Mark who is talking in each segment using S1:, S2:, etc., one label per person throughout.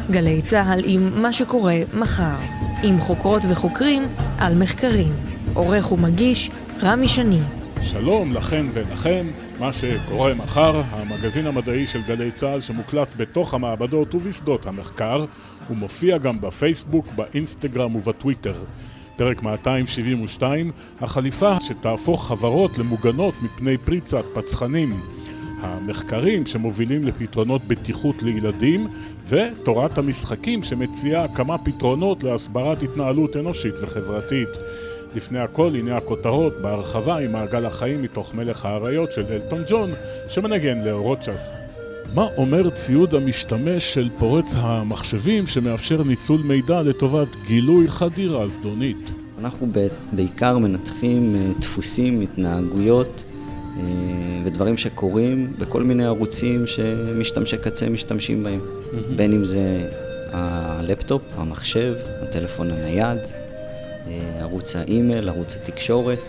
S1: גלי צהל עם מה שקורה מחר, עם חוקרות וחוקרים על מחקרים. עורך ומגיש רמי שני.
S2: שלום לכן ולכם, מה שקורה מחר, המגזין המדעי של גלי צהל שמוקלט בתוך המעבדות ובשדות המחקר, הוא מופיע גם בפייסבוק, באינסטגרם ובטוויטר. פרק 272, החליפה שתהפוך חברות למוגנות מפני פריצת פצחנים. המחקרים שמובילים לפתרונות בטיחות לילדים, ותורת המשחקים שמציעה כמה פתרונות להסברת התנהלות אנושית וחברתית. לפני הכל, הנה הכותרות בהרחבה עם מעגל החיים מתוך מלך האריות של אלטון ג'ון, שמנגן לאורות ש"ס. מה אומר ציוד המשתמש של פורץ המחשבים שמאפשר ניצול מידע לטובת גילוי חדירה זדונית?
S3: אנחנו בעיקר מנתחים דפוסים, התנהגויות ודברים שקורים בכל מיני ערוצים שמשתמשי קצה משתמשים בהם. בין אם זה הלפטופ, המחשב, הטלפון הנייד, ערוץ האימייל, ערוץ התקשורת,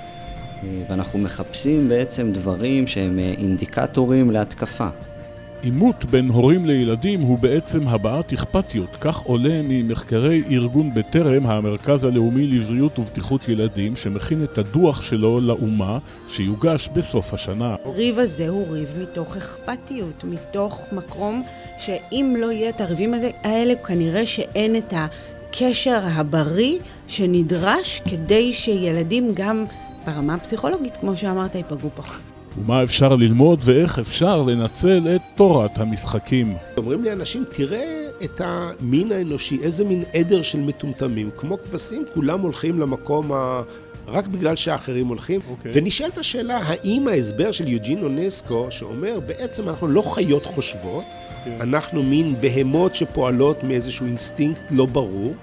S3: ואנחנו מחפשים בעצם דברים שהם אינדיקטורים להתקפה.
S2: עימות בין הורים לילדים הוא בעצם הבעת אכפתיות, כך עולה ממחקרי ארגון בטרם, המרכז הלאומי לבריאות ובטיחות ילדים, שמכין את הדוח שלו לאומה שיוגש בסוף השנה.
S4: הריב הזה הוא ריב מתוך אכפתיות, מתוך מקום שאם לא יהיה את הריבים האלה, כנראה שאין את הקשר הבריא שנדרש כדי שילדים גם ברמה הפסיכולוגית, כמו שאמרת, ייפגעו פחות.
S2: ומה אפשר ללמוד ואיך אפשר לנצל את תורת המשחקים.
S5: אומרים לי אנשים, תראה את המין האנושי, איזה מין עדר של מטומטמים. כמו כבשים, כולם הולכים למקום רק בגלל שאחרים הולכים. ונשאלת השאלה, האם ההסבר של יוג'ין אונסקו, שאומר, בעצם אנחנו לא חיות חושבות, אנחנו מין בהמות שפועלות מאיזשהו אינסטינקט לא ברור,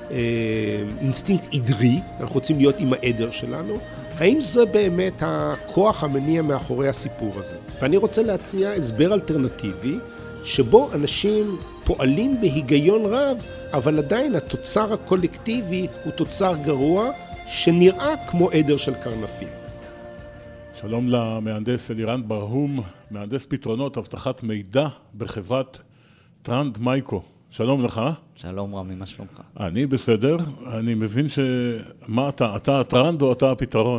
S5: אינסטינקט עדרי, אנחנו רוצים להיות עם העדר שלנו, האם זה באמת הכוח המניע מאחורי הסיפור הזה? ואני רוצה להציע הסבר אלטרנטיבי, שבו אנשים פועלים בהיגיון רב, אבל עדיין התוצר הקולקטיבי הוא תוצר גרוע, שנראה כמו עדר של קרנפים.
S2: שלום למהנדס אלירן ברהום, מהנדס פתרונות אבטחת מידע בחברת טרנד מייקרו. שלום לך.
S3: שלום רמי, מה שלומך?
S2: אני בסדר. אני מבין מה אתה הטרנד או אתה הפתרון?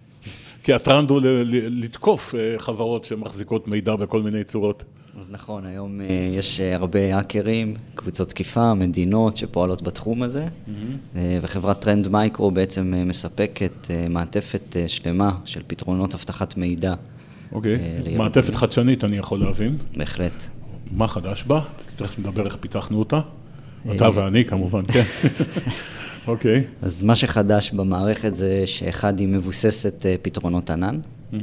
S2: כי הטרנד הוא לתקוף חברות שמחזיקות מידע בכל מיני צורות.
S3: אז נכון, היום יש הרבה האקרים, קבוצות תקיפה, מדינות שפועלות בתחום הזה, וחברת טרנד מייקרו בעצם מספקת מעטפת שלמה של פתרונות אבטחת מידע.
S2: אוקיי, מעטפת חדשנית אני יכול להבין.
S3: בהחלט.
S2: מה חדש בה? תכף נדבר איך פיתחנו אותה. אתה ואני כמובן, כן. אוקיי.
S3: אז מה שחדש במערכת זה שאחד היא מבוססת פתרונות ענן.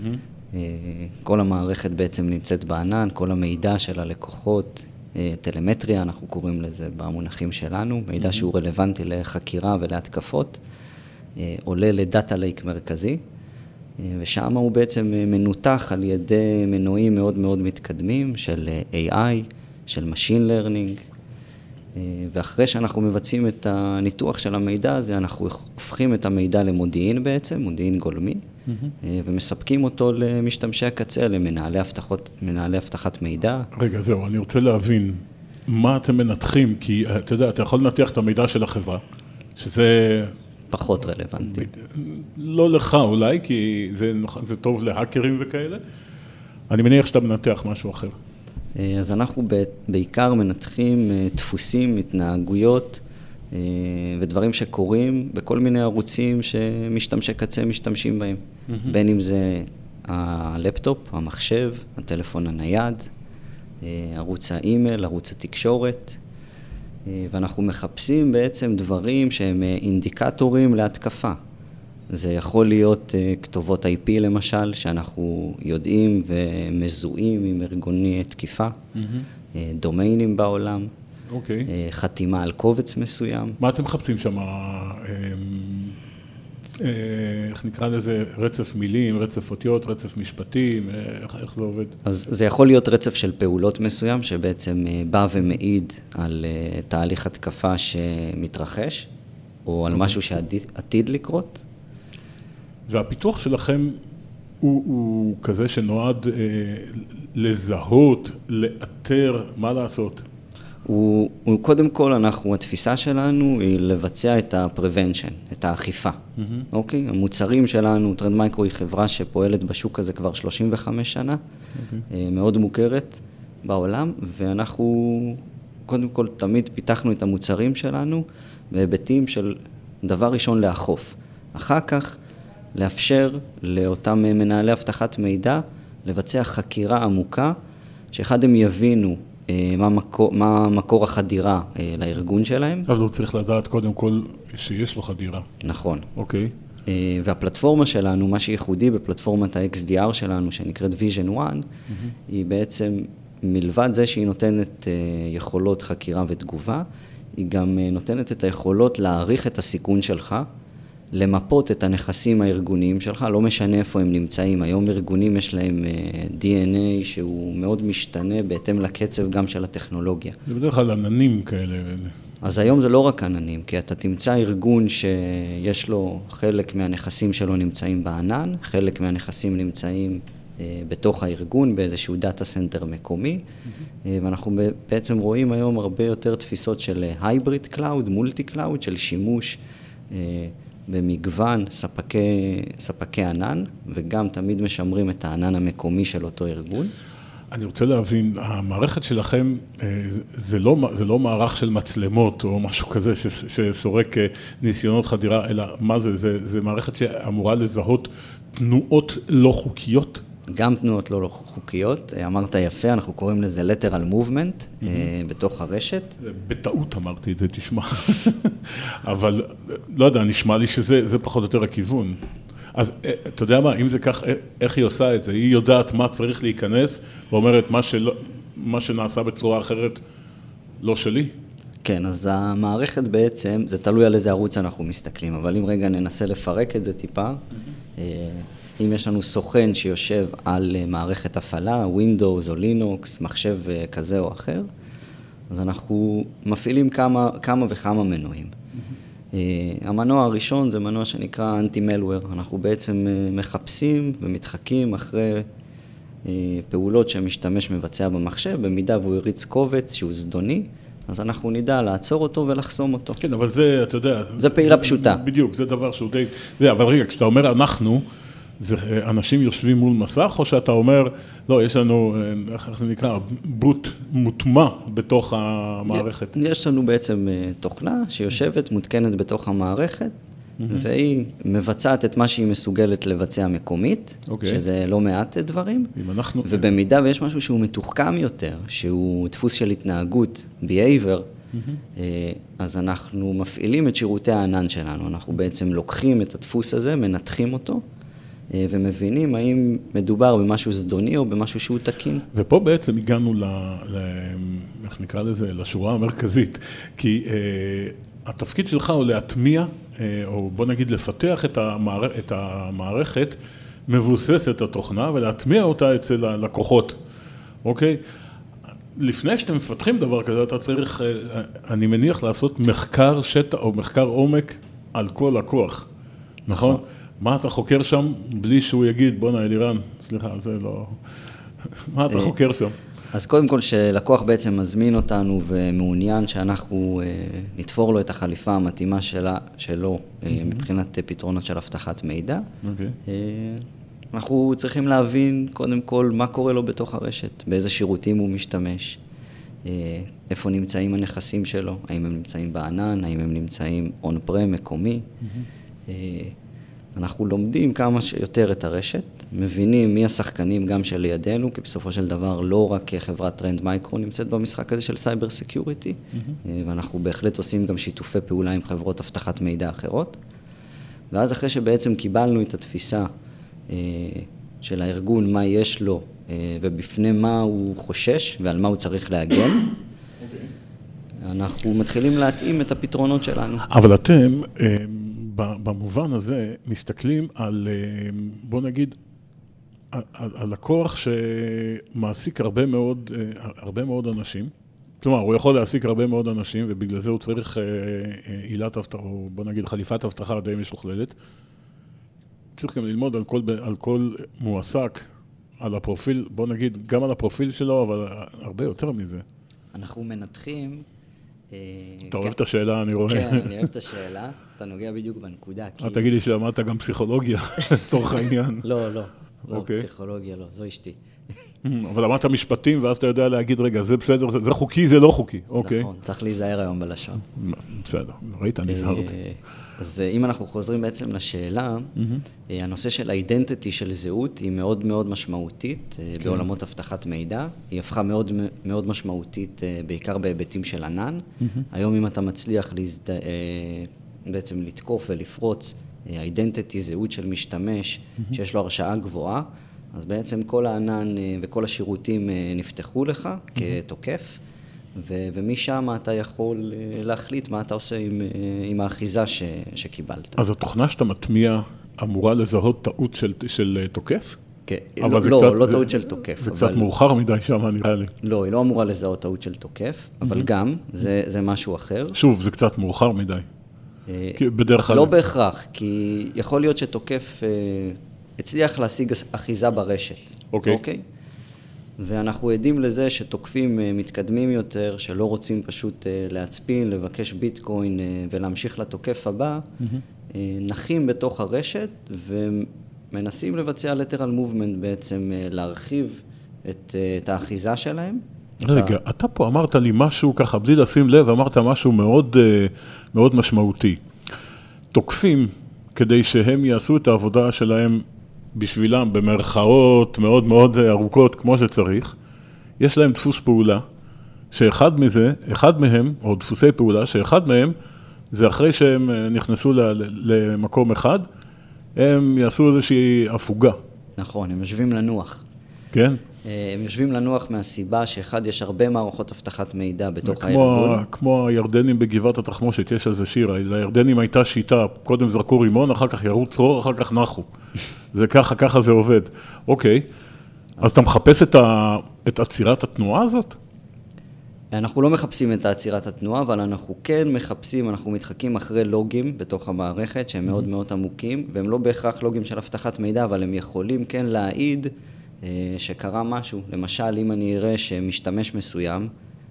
S3: כל המערכת בעצם נמצאת בענן, כל המידע של הלקוחות, טלמטריה, אנחנו קוראים לזה במונחים שלנו, מידע שהוא רלוונטי לחקירה ולהתקפות, עולה לדאטה לייק מרכזי, ושם הוא בעצם מנותח על ידי מנועים מאוד מאוד מתקדמים של AI, של Machine Learning, ואחרי שאנחנו מבצעים את הניתוח של המידע הזה, אנחנו הופכים את המידע למודיעין בעצם, מודיעין גולמי, ומספקים אותו למשתמשי הקצה, למנהלי אבטחת מידע.
S2: רגע, זהו, אני רוצה להבין מה אתם מנתחים, כי אתה יודע, אתה יכול לנתח את המידע של החברה, שזה
S3: פחות רלוונטי.
S2: לא לך אולי, כי זה טוב להאקרים וכאלה. אני מניח שאתה מנתח משהו אחר.
S3: אז אנחנו בעיקר מנתחים דפוסים, התנהגויות ודברים שקורים בכל מיני ערוצים שמשתמשי קצה משתמשים בהם. בין אם זה הלפטופ, המחשב, הטלפון הנייד, ערוץ האימייל, ערוץ התקשורת, ואנחנו מחפשים בעצם דברים שהם אינדיקטורים להתקפה. זה יכול להיות כתובות IP למשל, שאנחנו יודעים ומזוהים עם ארגוני תקיפה, דומיינים בעולם, חתימה על קובץ מסוים.
S2: מה אתם מחפשים שם? איך נקרא לזה? רצף מילים, רצף אותיות, רצף משפטים, איך זה עובד?
S3: אז זה יכול להיות רצף של פעולות מסוים, שבעצם בא ומעיד על תהליך התקפה שמתרחש, או על משהו שעתיד לקרות.
S2: והפיתוח שלכם הוא כזה שנועד לזהות, לאתר, מה לעשות?
S3: הוא קודם כל, התפיסה שלנו היא לבצע את ה-prevention, את האכיפה. אוקיי? המוצרים שלנו, טרנד מייקרו היא חברה שפועלת בשוק הזה כבר 35 שנה, מאוד מוכרת בעולם, ואנחנו קודם כל תמיד פיתחנו את המוצרים שלנו בהיבטים של דבר ראשון לאכוף. אחר כך לאפשר לאותם מנהלי אבטחת מידע לבצע חקירה עמוקה, שאחד הם יבינו מה מקור החדירה לארגון שלהם.
S2: אז הוא צריך לדעת קודם כל שיש לו חדירה.
S3: נכון.
S2: אוקיי.
S3: והפלטפורמה שלנו, מה שייחודי בפלטפורמת ה-XDR שלנו, שנקראת Vision One, היא בעצם, מלבד זה שהיא נותנת יכולות חקירה ותגובה, היא גם נותנת את היכולות להעריך את הסיכון שלך, למפות את הנכסים הארגוניים שלך, לא משנה איפה הם נמצאים. היום ארגונים יש להם DNA שהוא מאוד משתנה בהתאם לקצב גם של הטכנולוגיה.
S2: זה בדרך כלל עננים כאלה.
S3: אז היום זה לא רק עננים, כי אתה תמצא ארגון שיש לו חלק מהנכסים שלו נמצאים בענן, חלק מהנכסים נמצאים בתוך הארגון, באיזשהו דאטה סנטר מקומי, ואנחנו בעצם רואים היום הרבה יותר תפיסות של הייבריד קלאוד, מולטי קלאוד, של שימוש במגוון ספקי ענן, וגם תמיד משמרים את הענן המקומי של אותו ארגון.
S2: אני רוצה להבין, המערכת שלכם זה לא מערך של מצלמות או משהו כזה שסורק ניסיונות חדירה, אלא מה זה? זה מערכת שאמורה לזהות תנועות לא חוקיות?
S3: גם תנועות לא חוקיות, אמרת יפה, אנחנו קוראים לזה lateral movement בתוך הרשת.
S2: בטעות אמרתי את זה, תשמע. אבל לא יודע, נשמע לי שזה פחות או יותר הכיוון. אז אתה יודע מה, אם זה כך, איך היא עושה את זה? היא יודעת מה צריך להיכנס, ואומרת מה שנעשה בצורה אחרת לא שלי?
S3: כן, אז המערכת בעצם, זה תלוי על איזה ערוץ אנחנו מסתכלים, אבל אם רגע ננסה לפרק את זה טיפה, אם יש לנו סוכן שיושב על מערכת הפעלה, Windows או Linux, מחשב כזה או אחר, אז אנחנו מפעילים כמה וכמה מנועים. המנוע הראשון זה מנוע שנקרא Anti-Malware. אנחנו בעצם מחפשים ומתחקים אחרי פעולות שהמשתמש מבצע במחשב, במידה והוא יריץ קובץ שהוא זדוני, אז אנחנו נדע לעצור אותו ולחסום אותו.
S2: כן, אבל זה, אתה יודע...
S3: זה פעילה פשוטה.
S2: בדיוק, זה דבר שהוא די... אבל רגע, כשאתה אומר אנחנו, זה אנשים יושבים מול מסך, או שאתה אומר, לא, יש לנו, איך זה נקרא, בוט מוטמע בתוך המערכת?
S3: יש לנו בעצם תוכנה שיושבת, מותקנת בתוך המערכת, והיא מבצעת את מה שהיא מסוגלת לבצע מקומית, שזה לא מעט דברים, ובמידה ויש משהו שהוא מתוחכם יותר, שהוא דפוס של התנהגות, behavior, אז אנחנו מפעילים את שירותי הענן שלנו, אנחנו בעצם לוקחים את הדפוס הזה, מנתחים אותו, ומבינים האם מדובר במשהו זדוני או במשהו שהוא תקין.
S2: ופה בעצם הגענו איך נקרא לזה, לשורה המרכזית, כי התפקיד שלך הוא להטמיע, או בוא נגיד לפתח את המערכת מבוססת התוכנה, ולהטמיע אותה אצל הלקוחות, אוקיי? לפני שאתם מפתחים דבר כזה, אתה צריך, אני מניח, לעשות מחקר שטח או מחקר עומק על כל לקוח, נכון? מה אתה חוקר שם בלי שהוא יגיד, בוא אלירן, סליחה, זה לא... מה אתה חוקר שם?
S3: אז קודם כל שלקוח בעצם מזמין אותנו ומעוניין שאנחנו נתפור לו את החליפה המתאימה שלו מבחינת פתרונות של הבטחת מידע. אנחנו צריכים להבין קודם כל מה קורה לו בתוך הרשת, באיזה שירותים הוא משתמש, איפה נמצאים הנכסים שלו, האם הם נמצאים בענן, האם הם נמצאים on-prem מקומי. אנחנו לומדים כמה שיותר את הרשת, מבינים מי השחקנים גם שלידינו, כי בסופו של דבר לא רק חברת טרנד מייקרו נמצאת במשחק הזה של סייבר סקיוריטי, ואנחנו בהחלט עושים גם שיתופי פעולה עם חברות אבטחת מידע אחרות. ואז אחרי שבעצם קיבלנו את התפיסה של הארגון, מה יש לו ובפני מה הוא חושש ועל מה הוא צריך להגן, אנחנו מתחילים להתאים את הפתרונות שלנו.
S2: אבל אתם... במובן הזה מסתכלים על, בוא נגיד, על לקוח שמעסיק הרבה מאוד אנשים. כלומר, הוא יכול להעסיק הרבה מאוד אנשים, ובגלל זה הוא צריך עילת אבטחה, או בוא נגיד חליפת אבטחה די משוכללת. צריך גם ללמוד על כל מועסק, על הפרופיל, בוא נגיד, גם על הפרופיל שלו, אבל הרבה יותר מזה.
S3: אנחנו מנתחים...
S2: אתה אוהב את השאלה, אני רואה.
S3: כן, אני אוהב את השאלה. אתה נוגע בדיוק בנקודה.
S2: תגיד לי שלמדת גם פסיכולוגיה, לצורך העניין.
S3: לא, פסיכולוגיה לא, זו אשתי.
S2: אבל למדת משפטים, ואז אתה יודע להגיד, רגע, זה בסדר, זה חוקי, זה לא חוקי.
S3: נכון, צריך להיזהר היום בלשון.
S2: בסדר, ראית, נזהרתי.
S3: אז אם אנחנו חוזרים בעצם לשאלה, הנושא של האידנטיטי של זהות היא מאוד מאוד משמעותית בעולמות הבטחת מידע. היא הפכה מאוד מאוד משמעותית בעיקר בהיבטים של ענן. היום אם אתה מצליח בעצם לתקוף ולפרוץ האידנטיטי, זהות של משתמש שיש לו הרשאה גבוהה, אז בעצם כל הענן וכל השירותים נפתחו לך כתוקף, ומשם אתה יכול להחליט מה אתה עושה עם האחיזה שקיבלת.
S2: אז התוכנה שאתה מטמיע אמורה לזהות טעות של תוקף?
S3: כן, לא טעות של תוקף.
S2: זה קצת מאוחר מדי שם, נראה לי.
S3: לא, היא לא אמורה לזהות טעות של תוקף, אבל גם, זה משהו אחר.
S2: שוב, זה קצת מאוחר מדי. בדרך כלל.
S3: לא בהכרח, כי יכול להיות שתוקף הצליח להשיג אחיזה ברשת.
S2: אוקיי.
S3: ואנחנו עדים לזה שתוקפים מתקדמים יותר, שלא רוצים פשוט להצפין, לבקש ביטקוין ולהמשיך לתוקף הבא, נחים בתוך הרשת ומנסים לבצע lateral movement בעצם, להרחיב את האחיזה שלהם.
S2: רגע, אתה פה אמרת לי משהו ככה, בלי לשים לב, אמרת משהו מאוד, מאוד משמעותי. תוקפים, כדי שהם יעשו את העבודה שלהם בשבילם, במרכאות מאוד מאוד ארוכות, כמו שצריך, יש להם דפוס פעולה, שאחד מהם, או דפוסי פעולה, שאחד מהם, זה אחרי שהם נכנסו למקום אחד, הם יעשו איזושהי הפוגה.
S3: נכון, הם יושבים לנוח.
S2: כן?
S3: הם יושבים לנוח מהסיבה שאחד, יש הרבה מערכות הבטחת מידע בתוך הארגון.
S2: כמו הירדנים בגבעת התחמושת, יש איזה שיר, לירדנים הייתה שיטה, קודם זרקו רימון, אחר כך ירו צרור, אחר כך נחו. זה ככה זה עובד. אוקיי, אז אתה מחפש את עצירת התנועה הזאת?
S3: אנחנו לא מחפשים את עצירת התנועה, אבל אנחנו כן מחפשים, אנחנו מתחקים אחרי לוגים בתוך המערכת, שהם מאוד מאוד עמוקים, והם לא בהכרח לוגים של הבטחת מידע, אבל הם יכולים כן להעיד שקרה משהו. למשל, אם אני אראה שמשתמש מסוים,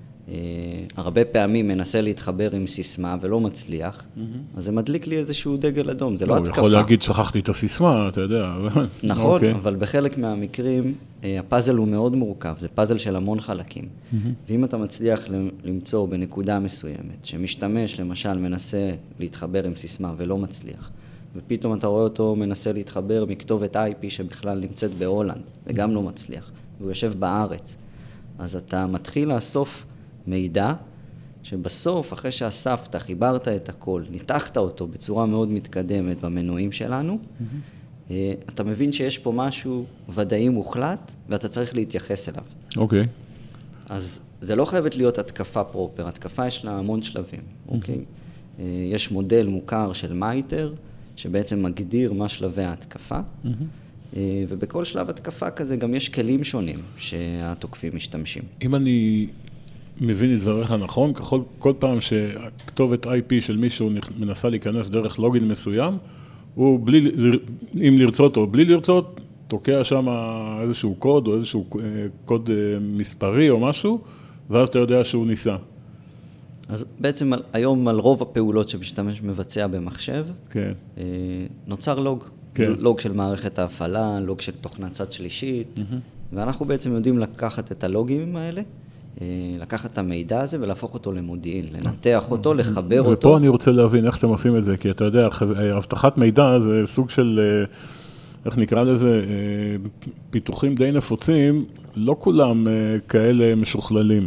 S3: הרבה פעמים מנסה להתחבר עם סיסמה ולא מצליח, אז זה מדליק לי איזשהו דגל אדום, זה לא התקפה.
S2: הוא יכול להגיד, שכחתי את הסיסמה, אתה יודע.
S3: נכון, אבל בחלק מהמקרים, הפאזל הוא מאוד מורכב, זה פאזל של המון חלקים. ואם אתה מצליח למצוא בנקודה מסוימת, שמשתמש, למשל, מנסה להתחבר עם סיסמה ולא מצליח, ופתאום אתה רואה אותו מנסה להתחבר מכתובת IP שבכלל נמצאת בהולנד, וגם לא מצליח, והוא יושב בארץ. אז אתה מתחיל לאסוף מידע, שבסוף, אחרי שאספת, חיברת את הכל, ניתחת אותו בצורה מאוד מתקדמת במנועים שלנו, אתה מבין שיש פה משהו ודאי מוחלט, ואתה צריך להתייחס אליו.
S2: אוקיי.
S3: אז זה לא חייבת להיות התקפה פרופר, התקפה יש לה המון שלבים, אוקיי? יש מודל מוכר של מייטר, שבעצם מגדיר מה שלבי ההתקפה, ובכל שלב התקפה כזה גם יש כלים שונים שהתוקפים משתמשים.
S2: אם אני מבין את דבריך נכון, כל פעם שהכתובת IP של מישהו מנסה להיכנס דרך לוגין מסוים, הוא בלי, אם לרצות או בלי לרצות, תוקע שם איזשהו קוד או איזשהו קוד מספרי או משהו, ואז אתה יודע שהוא ניסה.
S3: אז בעצם היום על רוב הפעולות שמשתמש מבצע במחשב,
S2: כן.
S3: נוצר לוג. כן. לוג של מערכת ההפעלה, לוג של תוכנת צד שלישית, ואנחנו בעצם יודעים לקחת את הלוגים האלה, לקחת את המידע הזה ולהפוך אותו למודיעין, לנתח אותו, לחבר אותו.
S2: ופה אני רוצה להבין איך אתם עושים את זה, כי אתה יודע, הבטחת מידע זה סוג של, איך נקרא לזה, פיתוחים די נפוצים, לא כולם כאלה משוכללים.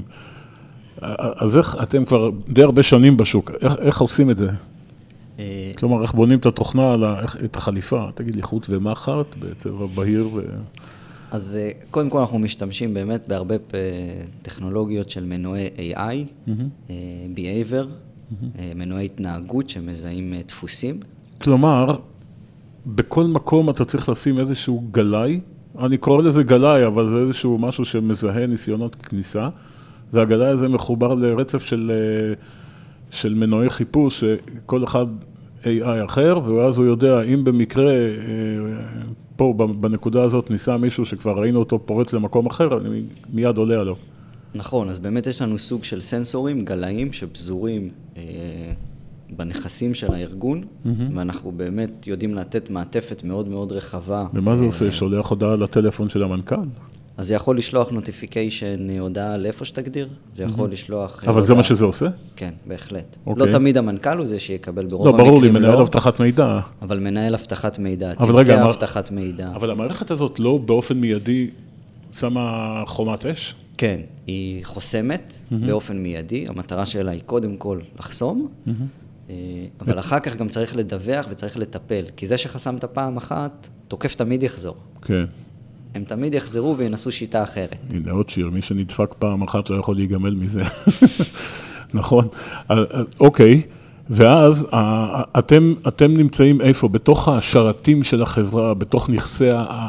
S2: אז איך אתם כבר די הרבה שנים בשוק, איך עושים את זה? כלומר, איך בונים את התוכנה, את החליפה, תגיד לי, חוט ומחט, בצבע בהיר
S3: אז קודם כל אנחנו משתמשים באמת בהרבה טכנולוגיות של מנועי AI, Behavior, מנועי התנהגות שמזהים דפוסים.
S2: כלומר, בכל מקום אתה צריך לשים איזשהו גלאי, אני קורא לזה גלאי, אבל זה איזשהו משהו שמזהה ניסיונות כניסה, והגלאי הזה מחובר לרצף של מנועי חיפוש, שכל אחד AI אחר, ואז הוא יודע אם במקרה פה בנקודה הזאת ניסה מישהו שכבר ראינו אותו פורץ למקום אחר, אני מיד עולה עליו.
S3: נכון, אז באמת יש לנו סוג של סנסורים, גלאים, שפזורים בנכסים של הארגון, ואנחנו באמת יודעים לתת מעטפת מאוד מאוד רחבה.
S2: ומה זה עושה? שולח הודעה לטלפון של המנכ"ל?
S3: אז זה יכול לשלוח נוטיפיקיישן, הודעה לאיפה שתגדיר, זה יכול לשלוח...
S2: אבל זה מה שזה עושה?
S3: כן, בהחלט.
S2: אוקיי.
S3: לא תמיד המנכ"ל הוא זה שיקבל ברוב
S2: לא,
S3: המקרים.
S2: ברור לי, מנהל אבטחת מידע.
S3: אבל מנהל אבטחת מידע,
S2: אבל
S3: צוותי
S2: רגע,
S3: אבטחת מידע.
S2: אבל המערכת הזאת לא באופן מיידי שמה חומת אש?
S3: כן, היא חוסמת באופן מיידי, המטרה שלה היא קודם כל לחסום, אבל אחר כך גם צריך לדווח וצריך לטפל, כי זה שחסמת פעם אחת, תוקף תמיד יחזור.
S2: כן.
S3: הם תמיד יחזרו וינסו שיטה אחרת.
S2: הנה עוד שיר, מי שנדפק פעם אחת לא יכול להיגמל מזה. נכון. אוקיי, ואז אתם נמצאים איפה? בתוך השרתים של החברה, בתוך נכסי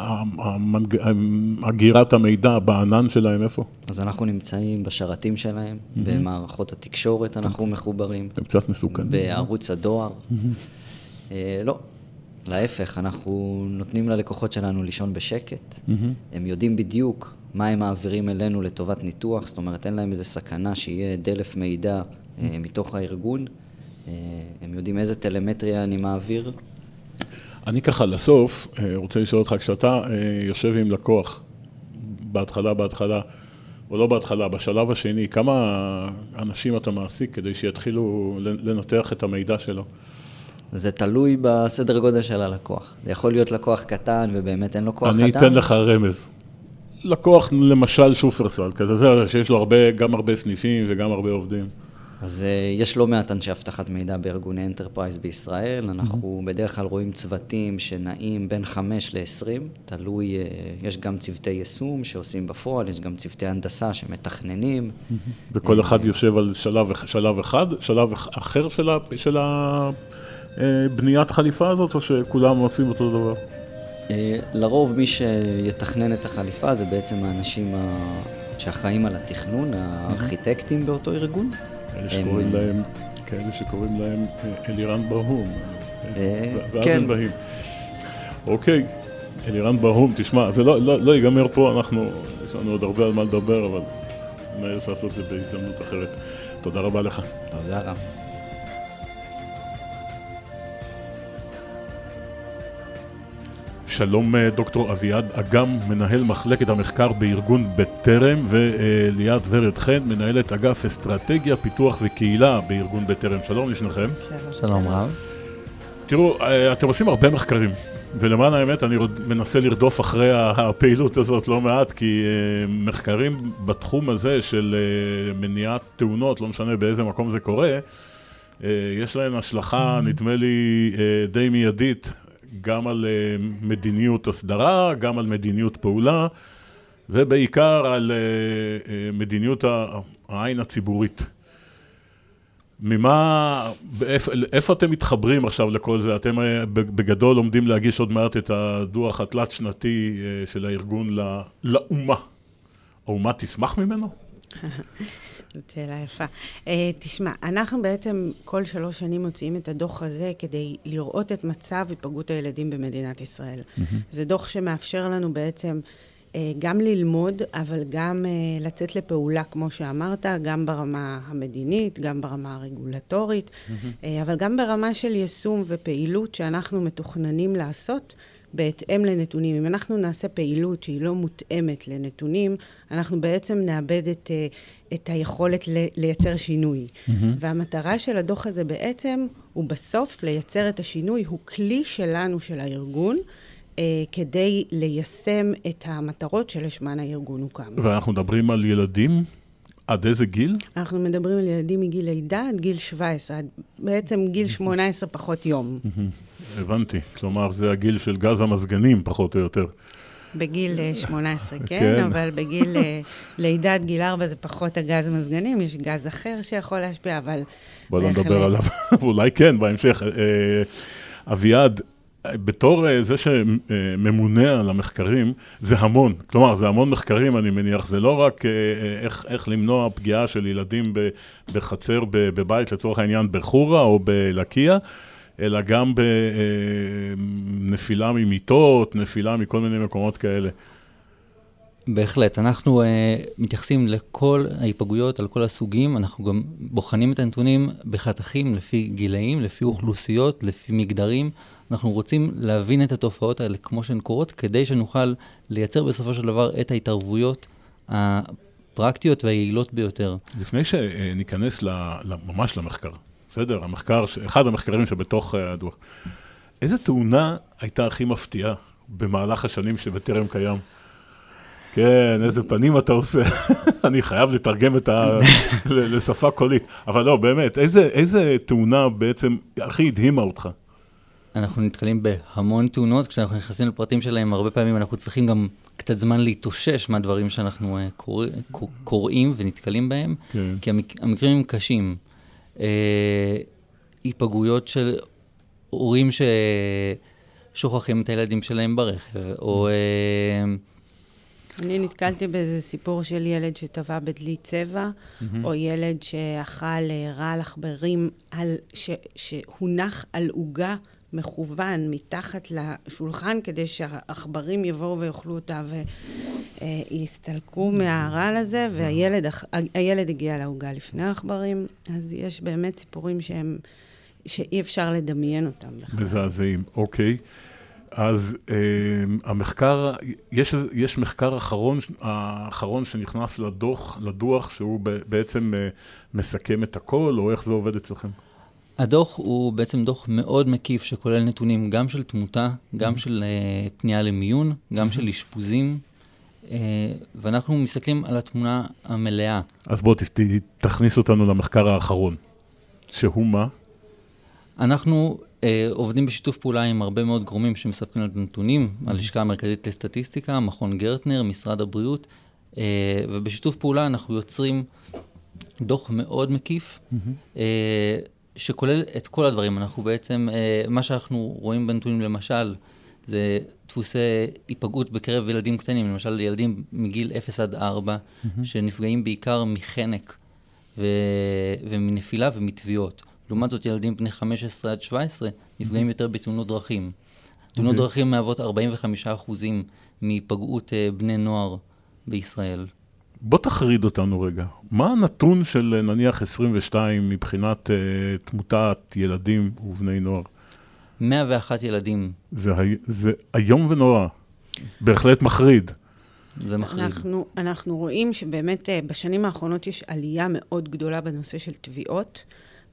S2: הגירת המידע, בענן שלהם איפה?
S3: אז אנחנו נמצאים בשרתים שלהם, במערכות התקשורת אנחנו מחוברים.
S2: הם קצת מסוכנים.
S3: בערוץ הדואר. לא. להפך, אנחנו נותנים ללקוחות שלנו לישון בשקט. הם יודעים בדיוק מה הם מעבירים אלינו לטובת ניתוח, זאת אומרת, אין להם איזו סכנה שיהיה דלף מידע מתוך הארגון. הם יודעים איזה טלמטריה אני מעביר.
S2: אני ככה לסוף רוצה לשאול אותך, כשאתה יושב עם לקוח, בהתחלה, או לא בהתחלה, בשלב השני, כמה אנשים אתה מעסיק כדי שיתחילו לנתח את המידע שלו?
S3: זה תלוי בסדר גודל של הלקוח. זה יכול להיות לקוח קטן ובאמת אין לו כוח
S2: אני
S3: קטן.
S2: אתן לך רמז. לקוח למשל שופרסל, כזה זה שיש לו גם הרבה סניפים וגם הרבה עובדים.
S3: אז יש לא מעט אנשי אבטחת מידע בארגוני אנטרפרייז בישראל. אנחנו בדרך כלל רואים צוותים שנעים בין 5 ל-20. תלוי, יש גם צוותי יישום שעושים בפועל, יש גם צוותי הנדסה שמתכננים.
S2: וכל אחד יושב על שלב אחד, שלב אחר של בניית חליפה הזאת, או שכולם עושים אותו דבר?
S3: לרוב מי שיתכנן את החליפה זה בעצם האנשים שאחראים על התכנון, הארכיטקטים באותו ארגון. כאלה
S2: שקוראים להם אלירן ברהום. ואז
S3: כן.
S2: הם באים. אוקיי, אלירן ברהום, תשמע, זה לא ייגמר פה, יש לנו עוד הרבה על מה לדבר, אבל נעשה לעשות את זה בהזדמנות אחרת. תודה רבה לך.
S3: תודה רבה.
S2: שלום דוקטור אביעד אגם, מנהל מחלקת המחקר בארגון בטרם, וליאת ורד חן, מנהלת אגף אסטרטגיה, פיתוח וקהילה בארגון בטרם. שלום לשניכם.
S3: שלום רב.
S2: תראו, אתם עושים הרבה מחקרים, ולמען האמת אני מנסה לרדוף אחרי הפעילות הזאת לא מעט, כי מחקרים בתחום הזה של מניעת תאונות, לא משנה באיזה מקום זה קורה, יש להם השלכה, נדמה לי, די מיידית, גם על מדיניות הסדרה, גם על מדיניות פעולה, ובעיקר על מדיניות העין הציבורית. איפה אתם מתחברים עכשיו לכל זה? אתם בגדול עומדים להגיש עוד מעט את הדוח התלת שנתי של הארגון לאומה. האומה תשמח ממנו?
S4: זאת שאלה יפה. תשמע, אנחנו בעצם כל 3 שנים מוציאים את הדוח הזה כדי לראות את מצב היפגעות הילדים במדינת ישראל. זה דוח שמאפשר לנו בעצם גם ללמוד, אבל גם לצאת לפעולה, כמו שאמרת, גם ברמה המדינית, גם ברמה הרגולטורית, אבל גם ברמה של יישום ופעילות שאנחנו מתוכננים לעשות בהתאם לנתונים. אם אנחנו נעשה פעילות שהיא לא מותאמת לנתונים, אנחנו בעצם נאבד את היכולת לייצר שינוי. והמטרה של הדוח הזה בעצם הוא בסוף לייצר את השינוי, הוא כלי שלנו, של הארגון, כדי ליישם את המטרות שלשמן הארגון הוקם.
S2: ואנחנו מדברים על ילדים עד איזה גיל?
S4: אנחנו מדברים על ילדים מגיל לידה עד גיל 17, בעצם גיל 18 פחות יום.
S2: הבנתי, כלומר זה הגיל של גז המזגנים פחות או יותר.
S4: בגיל 18, כן, אבל בגיל לידה עד גיל 4 זה פחות הגז המזגנים, יש גז אחר שיכול להשפיע, אבל...
S2: בוא לא נדבר עליו, אולי כן, בהמשך. אביעד, בתור זה שממונה על המחקרים, זה המון. כלומר, זה המון מחקרים, אני מניח. זה לא רק איך למנוע פגיעה של ילדים בחצר, בבית, לצורך העניין, בחורה או בלקיה, אלא גם בנפילה ממיטות, נפילה מכל מיני מקומות כאלה.
S6: בהחלט, אנחנו מתייחסים לכל ההיפגעויות, על כל הסוגים, אנחנו גם בוחנים את הנתונים בחתכים, לפי גילאים, לפי אוכלוסיות, לפי מגדרים, אנחנו רוצים להבין את התופעות האלה כמו שהן קורות, כדי שנוכל לייצר בסופו של דבר את ההתערבויות הפרקטיות והיעילות ביותר.
S2: לפני שניכנס ממש למחקר, בסדר? אחד המחקרים שבתוך הדוח, איזה תאונה הייתה הכי מפתיעה במהלך השנים שבטרם קיים? כן, איזה פנים אתה עושה. אני חייב לתרגם לשפה קולית. אבל לא, באמת, איזה תאונה בעצם הכי הדהימה אותך?
S6: אנחנו נתקלים בהמון תאונות, כשאנחנו נכנסים לפרטים שלהם, הרבה פעמים אנחנו צריכים גם קצת זמן להתאושש מהדברים שאנחנו קוראים ונתקלים בהם, כן. כי המקרים הם קשים. היפגעויות של הורים ששוכחים את הילדים שלהם ברכב, או...
S4: אני נתקלתי באיזה סיפור של ילד שטבע בדלי צבע, או ילד שאכל רעל עכברים שהונח על עוגה מכוון מתחת לשולחן, כדי שהעכברים יבואו ויאכלו אותה ויסתלקו מהרעל הזה, והילד הגיע לעוגה לפני העכברים. אז יש באמת סיפורים שאי אפשר לדמיין אותם.
S2: מזעזעים, אוקיי. אז המחקר, יש מחקר האחרון שנכנס לדוח, שהוא בעצם מסכם את הכל, או איך זה עובד אצלכם?
S6: הדוח הוא בעצם דוח מאוד מקיף, שכולל נתונים גם של תמותה, גם של פנייה למיון, גם של אשפוזים, ואנחנו מסתכלים על התמונה המלאה. אז
S2: בוא תכניס אותנו למחקר האחרון, שהוא מה?
S6: אנחנו עובדים בשיתוף פעולה עם הרבה מאוד גורמים שמספקים לנו נתונים, הלשכה המרכזית לסטטיסטיקה, מכון גרטנר, משרד הבריאות, ובשיתוף פעולה אנחנו יוצרים דוח מאוד מקיף, שכולל את כל הדברים. אנחנו בעצם, מה שאנחנו רואים בנתונים למשל, זה דפוסי היפגעות בקרב ילדים קטנים, למשל ילדים מגיל 0 עד 4, שנפגעים בעיקר מחנק ומנפילה ומטביעות. לעומת זאת, ילדים בני 15 עד 17 נפגעים יותר בתאונות דרכים. תאונות דרכים מהוות 45% מהיפגעות בני נוער בישראל.
S2: בוא תחריד אותנו רגע. מה הנתון של נניח 22 מבחינת תמותת ילדים ובני נוער?
S6: 101 ילדים.
S2: זה היום ונורא. בהחלט מחריד.
S6: זה מחריד.
S4: אנחנו רואים שבאמת בשנים האחרונות יש עלייה מאוד גדולה בנושא של תביעות.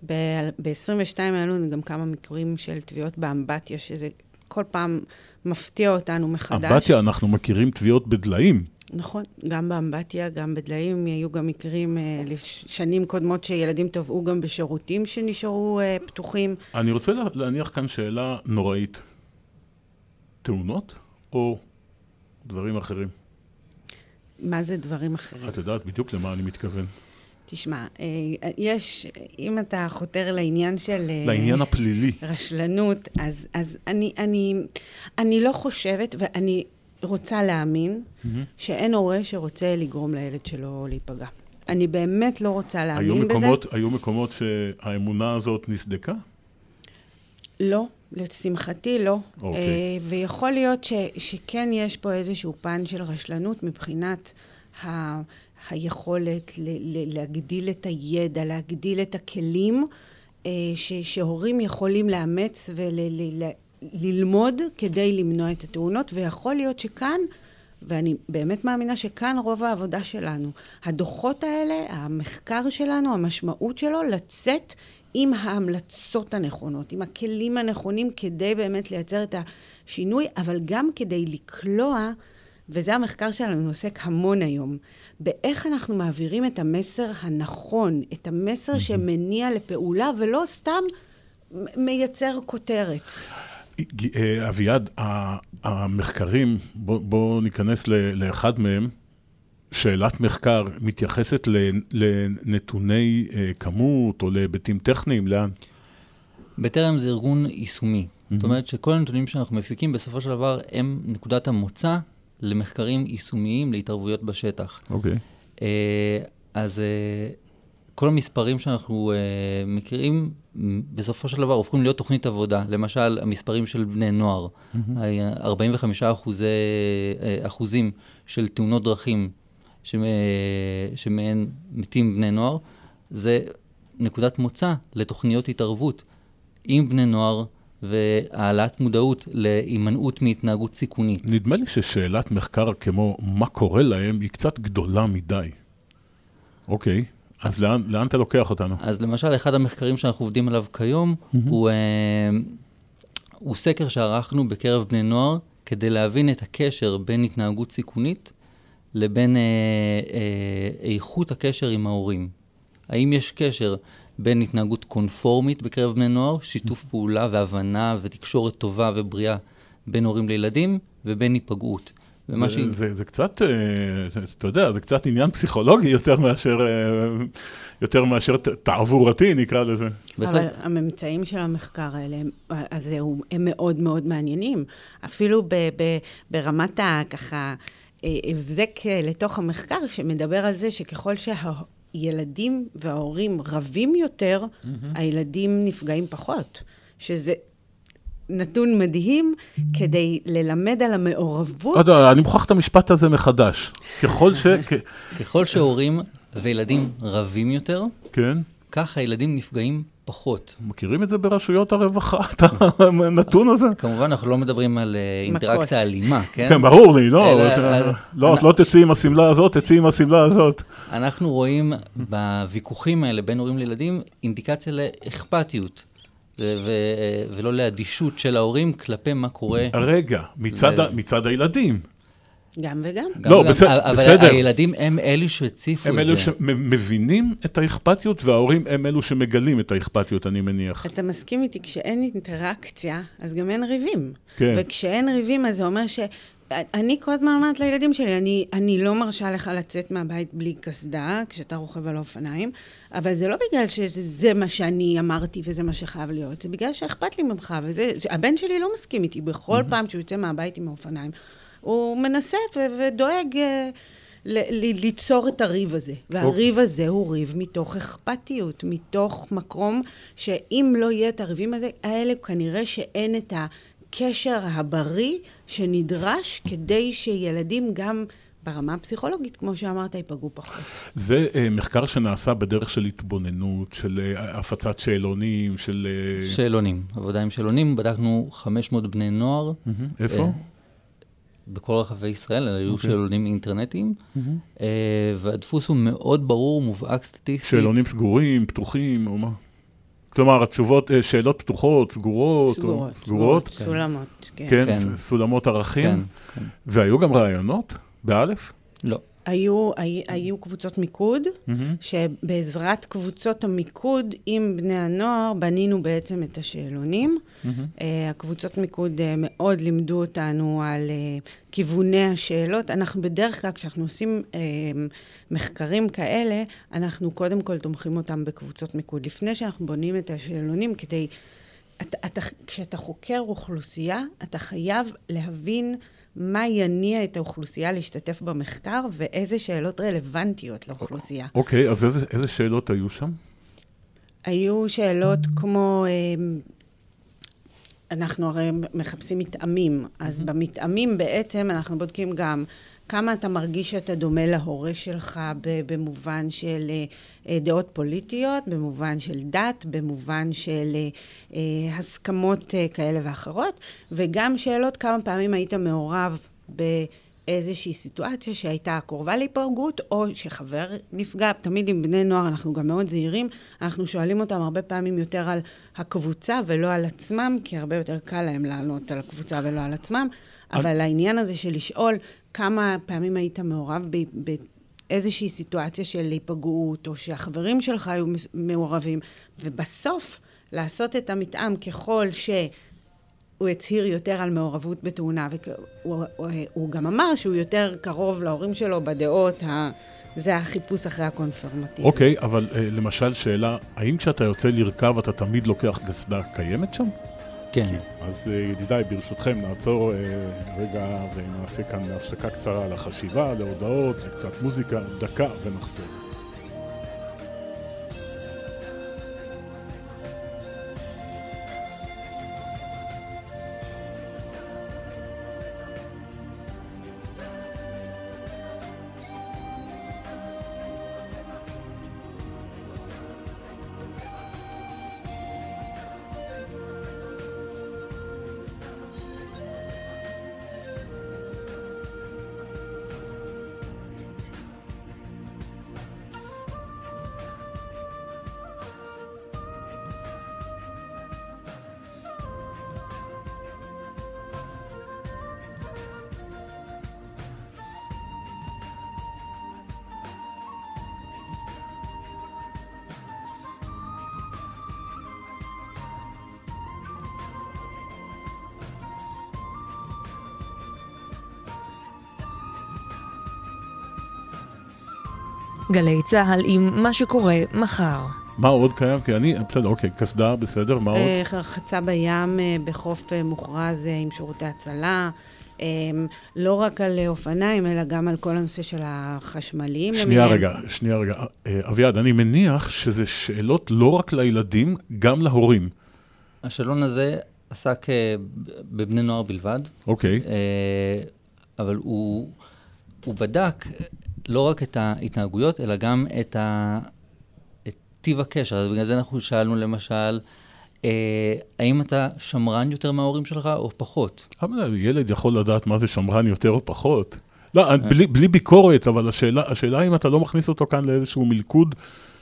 S4: ב-22 היה לנו גם כמה מקרים של תביעות באמבטיה, שזה כל פעם מפתיע אותנו מחדש. אמבטיה,
S2: אנחנו מכירים תביעות בדליים.
S4: נכון, גם באמבטיה, גם בדליים, היו גם מקרים שנים קודמות שילדים טבעו גם בשירותים שנשארו פתוחים.
S2: אני רוצה להניח כאן שאלה נוראית. תאונות או דברים אחרים?
S4: מה זה דברים אחרים?
S2: את יודעת בדיוק למה אני מתכוון.
S4: תשמע, אם אתה חותר לעניין של...
S2: לעניין הפלילי.
S4: רשלנות, אז אני לא חושבת, ואני רוצה להאמין, שאין הורה שרוצה לגרום לילד שלו להיפגע. אני באמת לא רוצה להאמין בזה.
S2: היו מקומות שהאמונה הזאת נסדקה?
S4: לא, לשמחתי לא. ויכול להיות שכן יש פה איזשהו פן של רשלנות מבחינת היכולת להגדיל את הידע, להגדיל את הכלים שהורים יכולים לאמץ וללמוד כדי למנוע את התאונות, ויכול להיות שכאן, ואני באמת מאמינה שכאן רוב העבודה שלנו, הדוחות האלה, המחקר שלנו, המשמעות שלו, לצאת עם ההמלצות הנכונות, עם הכלים הנכונים כדי באמת לייצר את השינוי, אבל גם כדי לקלוע, וזה המחקר שלנו עוסק המון היום, באיך אנחנו מעבירים את המסר הנכון, את המסר שמניע לפעולה, ולא סתם מייצר כותרת.
S2: אביעד, המחקרים, בוא ניכנס לאחד מהם, שאלת מחקר מתייחסת לנתוני כמות או להיבטים טכניים, לאן?
S6: בטרם זה ארגון יישומי. זאת אומרת שכל הנתונים שאנחנו מפיקים בסופו של דבר הם נקודת המוצא למחקרים יישומיים להתערבויות בשטח.
S2: אוקיי.
S6: אז כל המספרים שאנחנו מכירים, בסופו של דבר הופכים להיות תוכנית עבודה. למשל, המספרים של בני נוער, 45% של תאונות דרכים שמהן מתים בני נוער, זה נקודת מוצא לתוכניות התערבות עם בני נוער והעלאת מודעות להימנעות מהתנהגות סיכונית.
S2: נדמה לי ששאלת מחקר כמו מה קורה להם היא קצת גדולה מדי. אוקיי, אז לאן אתה לוקח אותנו?
S6: אז למשל, אחד המחקרים שאנחנו עובדים עליו כיום, הוא סקר שערכנו בקרב בני נוער, כדי להבין את הקשר בין התנהגות סיכונית, לבין איכות הקשר עם ההורים. האם יש קשר בין התנהגות קונפורמית בקרב בני נוער, שיתוף פעולה והבנה ותקשורת טובה ובריאה בין הורים לילדים, ובין היפגעות.
S2: זה קצת, אתה יודע, זה קצת עניין פסיכולוגי יותר מאשר תעבורתי, נקרא לזה.
S4: אבל הממצאים של המחקר האלה, הם מאוד מאוד מעניינים. אפילו ברמת ככה, הבזק לתוך המחקר, שמדבר על זה שככל שהילדים וההורים רבים יותר, הילדים נפגעים פחות. שזה נתון מדהים כדי ללמד על המעורבות.
S2: אני מוכרח את המשפט הזה מחדש.
S6: ככל שהורים וילדים רבים יותר,
S2: כן.
S6: כך הילדים נפגעים פחות.
S2: מכירים את זה ברשויות הרווחה, את הנתון הזה?
S6: כמובן, אנחנו לא מדברים על אינטראקציה אלימה, כן?
S2: כן, ברור לי, לא תצאי עם הסמלה הזאת, תצאי עם הסמלה הזאת.
S6: אנחנו רואים בוויכוחים האלה בין הורים לילדים אינדיקציה לאכפתיות. ולא לאדישות של ההורים כלפי מה קורה.
S2: רגע, מצד הילדים.
S4: גם וגם.
S2: לא, בסדר.
S6: אבל הילדים הם אלו שהציפו את זה.
S2: הם אלו שמבינים את האכפתיות, וההורים הם אלו שמגלים את האכפתיות, אני מניח.
S4: אתה מסכים איתי, כשאין אינטראקציה, אז גם אין ריבים.
S2: כן.
S4: וכשאין ריבים, אז זה אומר אני כל הזמן אומרת לילדים שלי, אני לא מרשה לך לצאת מהבית בלי קסדה, כשאתה רוכב על האופניים, אבל זה לא בגלל שזה מה שאני אמרתי וזה מה שחייב להיות, זה בגלל שאכפת לי ממך, הבן שלי לא מסכים איתי, בכל פעם שהוא יוצא מהבית עם האופניים, הוא מנסה ודואג ליצור את הריב הזה, והריב הזה הוא ריב מתוך אכפתיות, מתוך מקום שאם לא יהיה את הריבים האלה, כנראה שאין את הקשר הבריא שנדרש כדי שילדים גם ברמה הפסיכולוגית, כמו שאמרת, ייפגעו פחות.
S2: זה מחקר שנעשה בדרך של התבוננות, של הפצת שאלונים, של...
S6: שאלונים, עבודה עם שאלונים. בדקנו 500 בני נוער.
S2: איפה?
S6: בכל רחבי ישראל, היו שאלונים אינטרנטיים, והדפוס הוא מאוד ברור, מובהק סטטיסטית.
S2: שאלונים סגורים, פתוחים, או מה? כלומר, התשובות, שאלות פתוחות, סגורות? סגורות.
S4: סולמות, כן.
S2: כן, סולמות ערכים. והיו גם רעיונות? באלף?
S6: לא.
S4: היו קבוצות מיקוד, שבעזרת קבוצות המיקוד עם בני הנוער, בנינו בעצם את השאלונים. הקבוצות מיקוד מאוד לימדו אותנו על כיווני השאלות. אנחנו בדרך כלל, כשאנחנו עושים מחקרים כאלה, אנחנו קודם כל תומכים אותם בקבוצות מיקוד. לפני שאנחנו בונים את השאלונים, כדי... כשאתה חוקר אוכלוסייה, אתה חייב להבין מה יניע את האוכלוסייה להשתתף במחקר, ואיזה שאלות רלוונטיות לאוכלוסייה.
S2: אוקיי, אז איזה שאלות היו שם?
S4: היו שאלות כמו, אנחנו הרי מחפשים מתאמים, אז במתאמים בעצם אנחנו בודקים גם כמה אתה מרגיש שאתה דומה להורה שלך במובן של דעות פוליטיות, במובן של דת, במובן של הסכמות כאלה ואחרות, וגם שאלות כמה פעמים היית מעורב באיזושהי סיטואציה שהייתה קרובה להיפגעות, או שחבר נפגע. תמיד עם בני נוער אנחנו גם מאוד זהירים, אנחנו שואלים אותם הרבה פעמים יותר על הקבוצה ולא על עצמם, כי הרבה יותר קל להם לענות על הקבוצה ולא על עצמם, אבל העניין הזה של לשאול כמה פעמים היית מעורב באיזושהי סיטואציה של היפגעות, או שהחברים שלך היו מעורבים, ובסוף לעשות את המתאם ככל שהוא הצהיר יותר על מעורבות בתאונה, והוא גם אמר שהוא יותר קרוב להורים שלו בדעות, זה החיפוש אחרי הקונפרמטיבי.
S2: אוקיי, אבל למשל שאלה, האם כשאתה יוצא לרכב אתה תמיד לוקח קסדה קיימת שם?
S6: כן.
S2: אז ידידיי, ברשותכם, נעצור רגע ונעשה כאן הפסקה קצרה לחשיבה, להודעות, לקצת מוזיקה, דקה ונחזור.
S1: גלי צהל עם מה שקורה מחר.
S2: מה עוד קיים? כי אני, בסדר, אוקיי, קסדה, בסדר, מה עוד?
S4: חצה בים בחוף מוכרז עם שירותי הצלה, לא רק על אופניים, אלא גם על כל הנושא של החשמליים.
S2: שנייה רגע. אביעד, אני מניח שזה שאלות לא רק לילדים, גם להורים.
S6: השאלון הזה עסק בבני נוער בלבד.
S2: אוקיי.
S6: אבל הוא בדק לא רק את ההתנהגויות, אלא גם את טיב הקשר. אז בגלל זה אנחנו שאלנו למשל, האם אתה שמרן יותר מההורים שלך או פחות?
S2: ילד יכול לדעת מה זה שמרן יותר או פחות. לא, בלי ביקורת, אבל השאלה אם אתה לא מכניס אותו כאן לאיזשהו מלכוד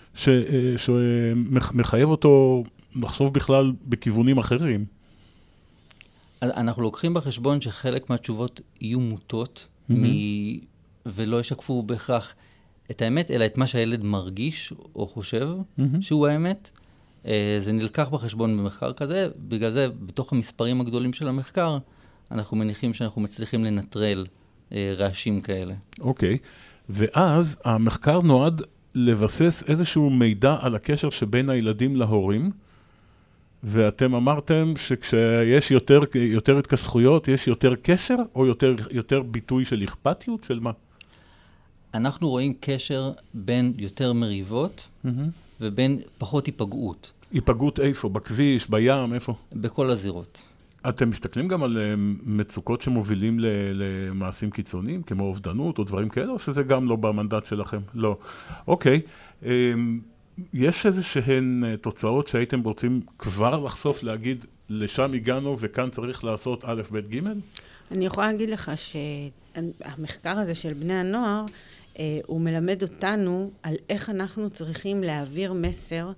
S2: שמחייב אותו לחשוב בכלל בכיוונים אחרים.
S6: אנחנו לוקחים בחשבון שחלק מהתשובות יהיו מוטות, ולא ישקפו בהכרח את האמת, אלא את מה שהילד מרגיש או חושב שהוא האמת. זה נלקח בחשבון במחקר כזה, בגלל זה בתוך המספרים הגדולים של המחקר, אנחנו מניחים שאנחנו מצליחים לנטרל רעשים כאלה.
S2: אוקיי, ואז המחקר נועד לבסס איזשהו מידע על הקשר שבין הילדים להורים, ואתם אמרתם שכשיש יותר התכסחויות, יש יותר קשר או יותר ביטוי של אכפתיות של מה?
S6: אנחנו רואים קשר בין יותר מריבות ובין פחות היפגעות.
S2: היפגעות איפה? בכביש, בים, איפה?
S6: בכל הזירות.
S2: אתם מסתכלים גם על מצוקות שמובילים למעשים קיצוניים, כמו אובדנות או דברים כאלה, או שזה גם לא במנדט שלכם? לא. אוקיי. יש איזשהן תוצאות שהייתם רוצים כבר לחשוף, להגיד, לשם הגענו וכאן צריך לעשות א', ב', ג'?
S4: אני יכולה להגיד לך שהמחקר הזה של בני הנוער, הוא מלמד אותנו על איך אנחנו צריכים להעביר מסר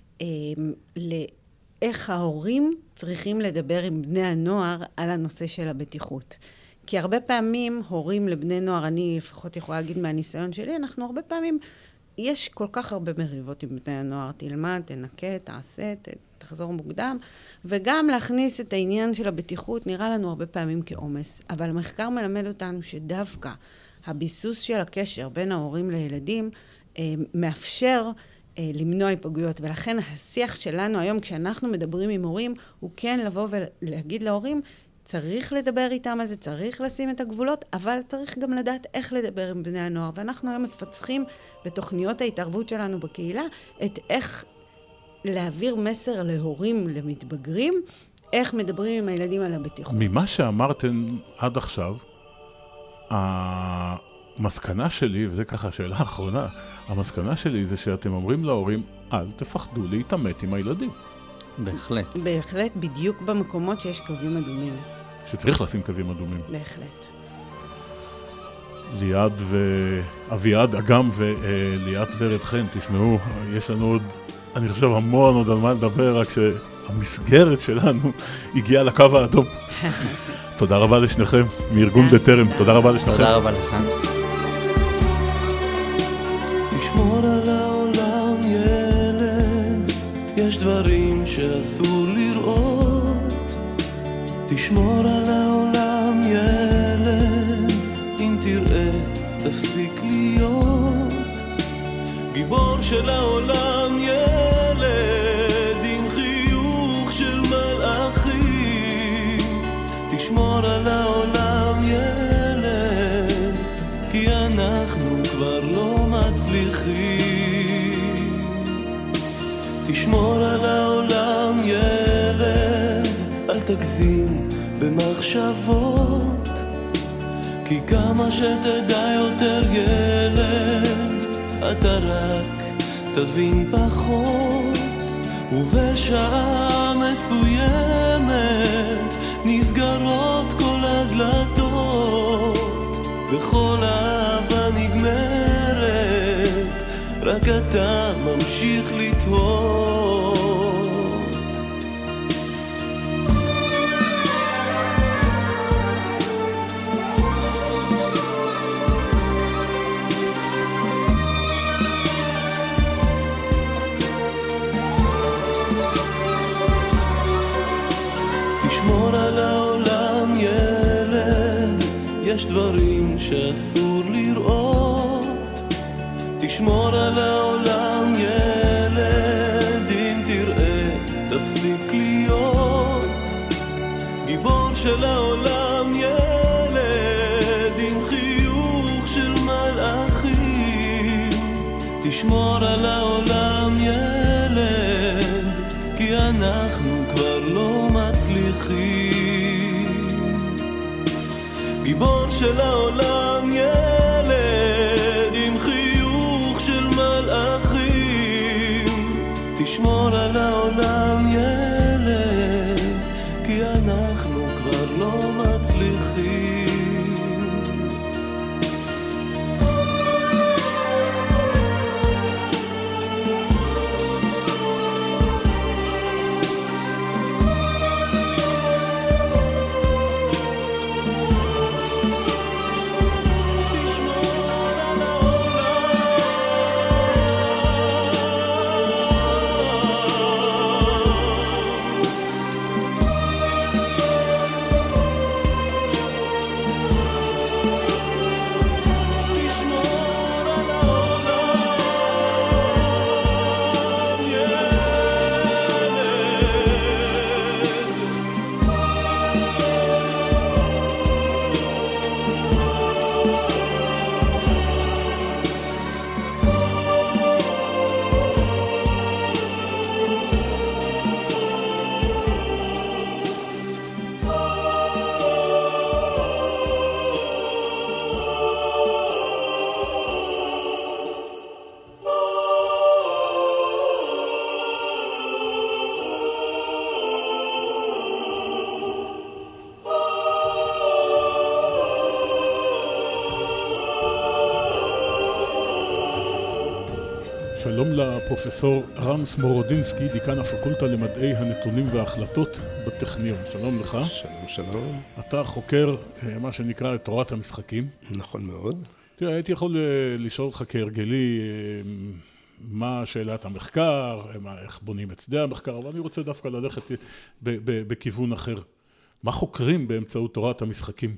S4: לאיך ההורים צריכים לדבר עם בני הנוער על הנושא של הבטיחות. כי הרבה פעמים הורים לבני נוער, אני לפחות יכולה להגיד מהניסיון שלי, אנחנו הרבה פעמים, יש כל כך הרבה מריבות עם בני הנוער, תלמד, תנקה, תעשה, תחזור מוקדם, וגם להכניס את העניין של הבטיחות נראה לנו הרבה פעמים כעומס. אבל המחקר מלמד אותנו שדווקא הביסוס של הקשר בין ההורים לילדים מאפשר למנוע היפגעויות, ולכן השיח שלנו היום כשאנחנו מדברים עם הורים, הוא כן לבוא ולהגיד להורים, צריך לדבר איתם על זה, צריך לשים את הגבולות, אבל צריך גם לדעת איך לדבר עם בני הנוער. ואנחנו היום מפצחים בתוכניות ההתערבות שלנו בקהילה, את איך להעביר מסר להורים למתבגרים, איך מדברים עם הילדים על הבטיחות.
S2: ממה שאמרתם עד עכשיו, המסקנה שלי, וזה ככה השאלה האחרונה, המסקנה שלי זה שאתם אומרים להורים, אל תפחדו להתעמת עם הילדים.
S6: בהחלט.
S4: בהחלט, בדיוק במקומות שיש קווים אדומים.
S2: שצריך לשים קווים אדומים.
S4: בהחלט.
S2: ליעד ואביעד אגם וליאת ורד חן, תשמעו, יש לנו עוד, אני חושב המון עוד על מה לדבר, רק שהמסגרת שלנו הגיעה לקו האדום. תודה רבה לשניכם, מארגון בטרם, תודה רבה לשניכם.
S6: תודה רבה לכם.
S7: תשמור על העולם ילד, יש דברים שאסור לראות. תשמור על העולם ילד, אם תראה תפסיק להיות גיבור של העולם ילד, עם חיוך של מלאכים. תשמור על העולם ילד, כי אנחנו כבר לא מצליחים. תשמור על העולם ילד, אל תגזים במחשבות, כי כמה שתדע יותר ילד, אתה רק תבין פחות. ובשעה מסוימת נסגרות כל הדלתות, וכל אהבה נגמרת, רק אתה ממשיך לתהות. תשמור על העולם ילד, יש דברים שאסור לראות. תשמור על העולם ילד, אם תראה תפסיק להיות גיבור של העולם ילד, עם חיוך של מלאכים. תשמור על העולם ילד, כי אנחנו כבר לא מצליחים. גיבור של העולם ילד, עם חיוך של מלאכים. תשמור על העולם ילד, כי אנחנו כבר לא מצליחים.
S2: שלום לפרופסור רם סמורודינסקי, דיקן הפקולטה למדעי הנתונים וההחלטות בטכניון. שלום לך.
S5: שלום, שלום.
S2: אתה חוקר מה שנקרא את תורת המשחקים.
S5: נכון מאוד.
S2: תראה, הייתי יכול לשאול אותך כהרגלי מה שאלת המחקר, איך בונים את שדה המחקר, אבל אני רוצה דווקא ללכת בכיוון אחר. מה חוקרים באמצעות תורת המשחקים?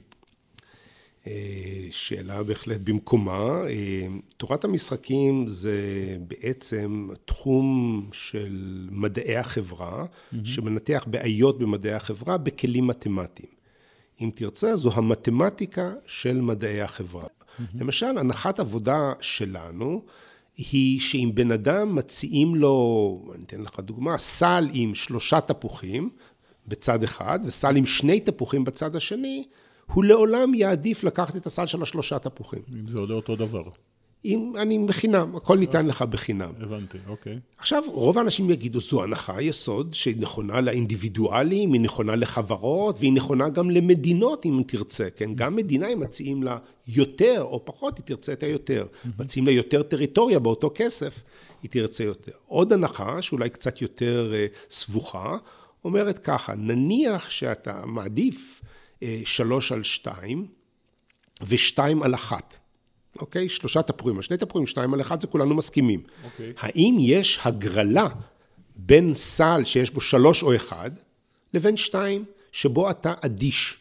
S5: שאלה בהחלט במקומה. תורת המשחקים זה בעצם תחום של מדעי החברה, שמנתח בעיות במדעי החברה בכלים מתמטיים. אם תרצה, זו המתמטיקה של מדעי החברה. למשל, הנחת עבודה שלנו היא שאם בן אדם מציעים לו, אני אתן לך דוגמה, סל עם 3 תפוחים בצד אחד, וסל עם 2 תפוחים בצד השני, הוא לעולם יעדיף לקחת את הסל של 3 תפוחים.
S2: אם זה עולה אותו דבר.
S5: אם אני בחינם, הכל ניתן לך בחינם.
S2: הבנתי, אוקיי.
S5: עכשיו, רוב האנשים יגידו, זו הנחה יסוד שהיא נכונה לאינדיבידואלים, היא נכונה לחברות, והיא נכונה גם למדינות, אם תרצה, כן? גם מדינה, אם מציעים לה יותר או פחות, היא תרצה את היותר. מציעים לה יותר טריטוריה באותו כסף, היא תרצה יותר. עוד הנחה, שאולי קצת יותר סבוכה, אומרת ככה, נניח שאתה מעדיף 3 על 2 ו2 על 1. אוקיי? 3 תפוחים, 2 תפוחים, 2 על 1, זה כולנו מסכימים.
S2: אוקיי.
S5: האם יש הגרלה בין סל שיש בו 3 או 1, לבין 2 שבו אתה אדיש?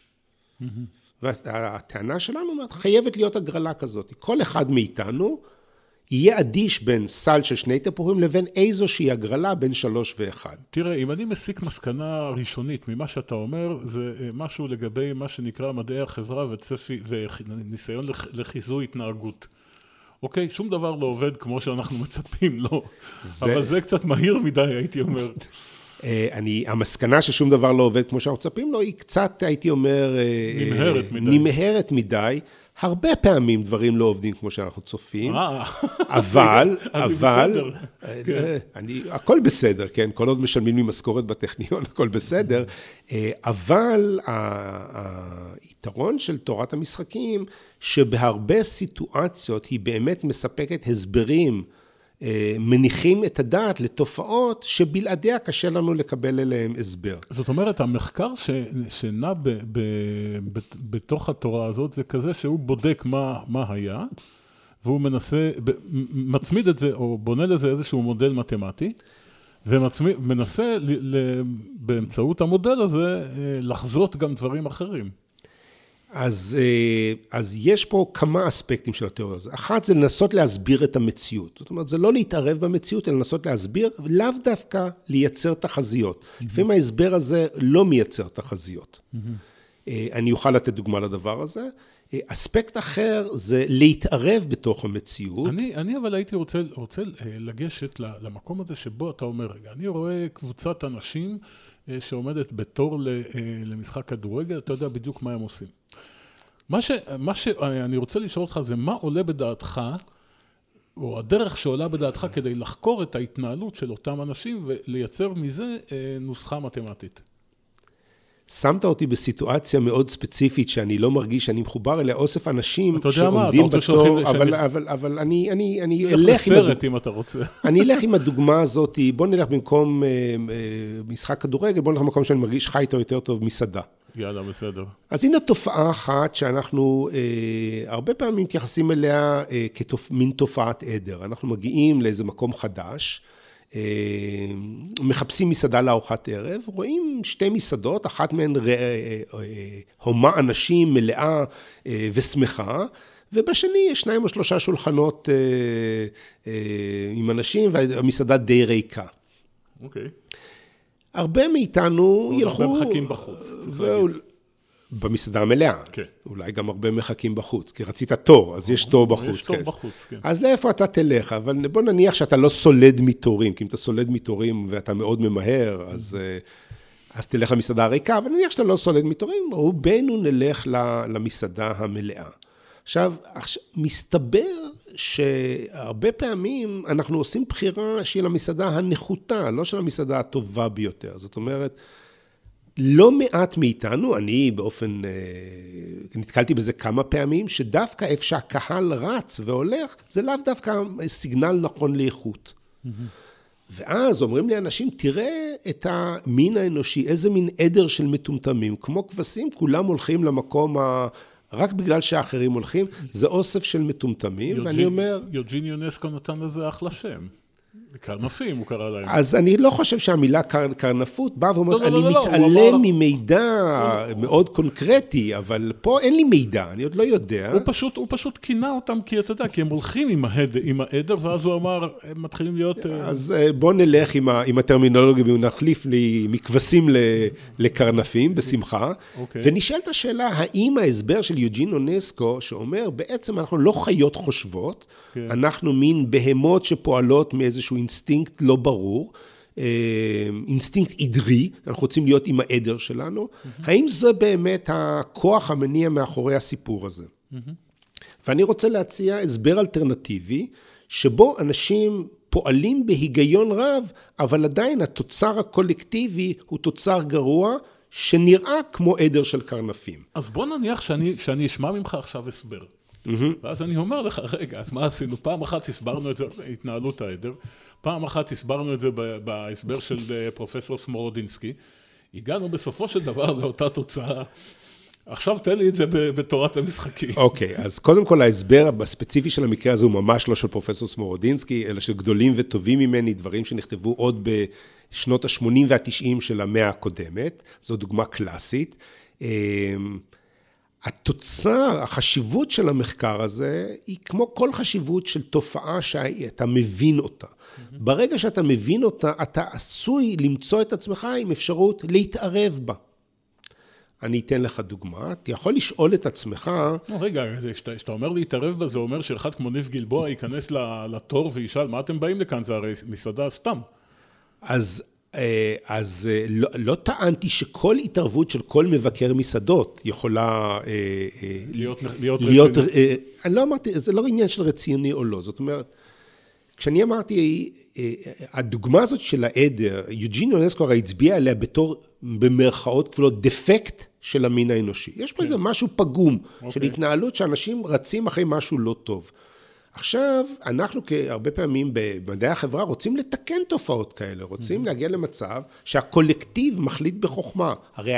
S5: והטענה שלנו חייבת להיות הגרלה כזאת. כל אחד מאיתנו יהיה אדיש בין סל של 2 תפוחים לבין איזושהי הגרלה בין 3 ו1.
S2: תראה, אם אני מסיק מסקנה ראשונית ממה שאתה אומר, זה משהו לגבי מה שנקרא מדעי החברה וצפי וניסיון לחיזוי התנהגות. אוקיי? שום דבר לא עובד כמו שאנחנו מצפים, לא. אבל זה קצת מהיר מדי, הייתי אומר.
S5: המסקנה ששום דבר לא עובד כמו שאנחנו מצפים לו, היא קצת, הייתי אומר, נמהרת מדי. הרבה פעמים דברים לא עובדים כמו שאנחנו צופים, אבל, הכל בסדר, כן, כל עוד משלמים לי משכורת בטכניון, הכל בסדר, אבל היתרון של תורת המשחקים, שבהרבה סיטואציות היא באמת מספקת הסברים, מניחים את הדעת לתופעות שבלעדיה קשה לנו לקבל אליהם הסבר.
S2: זאת אומרת, המחקר שנע בתוך התורה הזאת, זה כזה שהוא בודק מה היה, והוא מצמיד את זה, או בונה לזה איזשהו מודל מתמטי, ומנסה באמצעות המודל הזה לחזות גם דברים אחרים.
S5: אז יש פה כמה אספקטים של התיאוריה הזאת. אחת זה לנסות להסביר את המציאות. זאת אומרת, זה לא להתערב במציאות, אלא לנסות להסביר, ולאו דווקא לייצר תחזיות. לפעמים ההסבר הזה לא מייצר תחזיות. אני אוכל לתת דוגמה לדבר הזה. אספקט אחר זה להתערב בתוך המציאות.
S2: אני אבל הייתי רוצה לגשת למקום הזה שבו אתה אומר, רגע, אני רואה קבוצת אנשים שעומדת בתור למשחק כדורגל, אתה יודע בדיוק מה הם עושים. מה שאני רוצה לשאול אותך זה מה עולה בדעתך, או הדרך שעולה בדעתך כדי לחקור את ההתנהלות של אותם אנשים ולייצר מזה נוסחה מתמטית.
S5: שמת אותי בסיטואציה מאוד ספציפית שאני לא מרגיש שאני מחובר אליה אוסף אנשים שעומדים בתור, אבל אני אלך עם
S2: סרט אם אתה רוצה.
S5: אני אלך עם הדוגמה הזאת, בוא נלך במקום משחק כדורגל, בוא נלך במקום שאני מרגיש חי איתו יותר טוב מסעדה.
S2: יאללה, בסדר.
S5: אז הנה תופעה אחת שאנחנו הרבה פעמים מתייחסים אליה כמין תופעת עדר. אנחנו מגיעים לאיזה מקום חדש, מחפשים מסעדה לארוחת ערב, רואים שתי מסעדות, אחת מהן הומה אנשים מלאה ושמחה, ובשני יש 2 או 3 שולחנות עם אנשים, והמסעדה די ריקה.
S2: אוקיי.
S5: הרבה מאיתנו ילכו...
S2: הרבה מחכים בחוץ.
S5: במסעדה המלאה.
S2: כן.
S5: אולי גם הרבה מחכים בחוץ, כי רצית תור, אז יש תור בחוץ.
S2: יש תור בחוץ, כן.
S5: אז לאיפה אתה תלך? אבל בוא נניח שאתה לא סולד מתורים, כי אם אתה סולד מתורים ואתה מאוד ממהר, אז תלך למסעדה הריקה, אבל נניח שאתה לא סולד מתורים, רובנו נלך למסעדה המלאה. עכשיו, מסתבר שהרבה פעמים אנחנו עושים בחירה של המסעדה הנחותה, לא של המסעדה הטובה ביותר. זאת אומרת, לא מעט מאיתנו, אני באופן, נתקלתי בזה כמה פעמים, שדווקא איפה שהקהל רץ והולך, זה לאו דווקא סיגנל נכון לאיכות. ואז אומרים לי אנשים, תראה את המין האנושי, איזה מין עדר של מטומטמים, כמו כבשים, כולם הולכים למקום רק בגלל שאחרים הולכים, זה אוסף של מטומטמים, ואני אומר...
S2: יוג'ין יונסקו נתן לזה אחלה שם. קרנפים הוא קרא להם.
S5: אז אני לא חושב שהמילה קרנפות באה ואומרת, אני מתעלם ממידע מאוד קונקרטי, אבל פה אין לי מידע, אני עוד לא יודע.
S2: הוא פשוט כינה אותם, כי אתה יודע, כי הם הולכים עם העדר, ואז הוא אמר, הם מתחילים להיות...
S5: אז בוא נלך עם הטרמינולוגיה, ונחליף לי מכבשים לקרנפים, בשמחה, ונשאלת השאלה, האם ההסבר של יוג'ין יונסקו, שאומר, בעצם אנחנו לא חיות חושבות, אנחנו מין בהמות שפועלות מאיזשהו אינסטינקט לא ברור, אינסטינקט עדרי, אנחנו רוצים להיות עם העדר שלנו, האם זה באמת הכוח המניע מאחורי הסיפור הזה? ואני רוצה להציע הסבר אלטרנטיבי, שבו אנשים פועלים בהיגיון רב, אבל עדיין התוצר הקולקטיבי הוא תוצר גרוע, שנראה כמו עדר של קרנפים.
S2: אז בוא נניח שאני אשמע ממך עכשיו הסבר. ואז אני אומר לך, רגע, אז מה עשינו? פעם אחת הסברנו את זה, התנהלות העדר, פעם אחת הסברנו את זה בהסבר של פרופסור סמורודינסקי, הגענו בסופו של דבר לאותה תוצאה, עכשיו תן לי את זה בתורת המשחקים.
S5: אוקיי, אז קודם כל ההסבר הספציפי של המקרה הזה הוא ממש לא של פרופסור סמורודינסקי, אלא של גדולים וטובים ממני, דברים שנכתבו עוד בשנות ה-80 וה-90 של המאה הקודמת, זו דוגמה קלאסית. התוצר, החשיבות של המחקר הזה, היא כמו כל חשיבות של תופעה שאתה מבין אותה. ברגע שאתה מבין אותה, אתה עשוי למצוא את עצמך עם אפשרות להתערב בה. אני אתן לך דוגמה, אתה יכול לשאול את עצמך...
S2: רגע, כשאתה אומר להתערב בה, זה אומר שאחד כמו ניב גלבוע ייכנס לתור וישאל, מה אתם באים לכאן? זה הרי מסעדה סתם.
S5: אז לא טענתי שכל התערבות של כל מבקר מסעדות יכולה
S2: להיות רצינית.
S5: אני לא אמרתי, זה לא עניין של רציני או לא, זאת אומרת, כשאני אמרתי, הדוגמה הזאת של העדר, יוג'ין יונסקו הרי הצביע עליה בתור, במרכאות כפולות, דפקט של המין האנושי. יש פה איזה משהו פגום של התנהלות שאנשים רצים אחרי משהו לא טוב. עכשיו, אנחנו הרבה פעמים במדעי החברה רוצים לתקן תופעות כאלה, רוצים להגיע למצב שהקולקטיב מחליט בחוכמה. הרי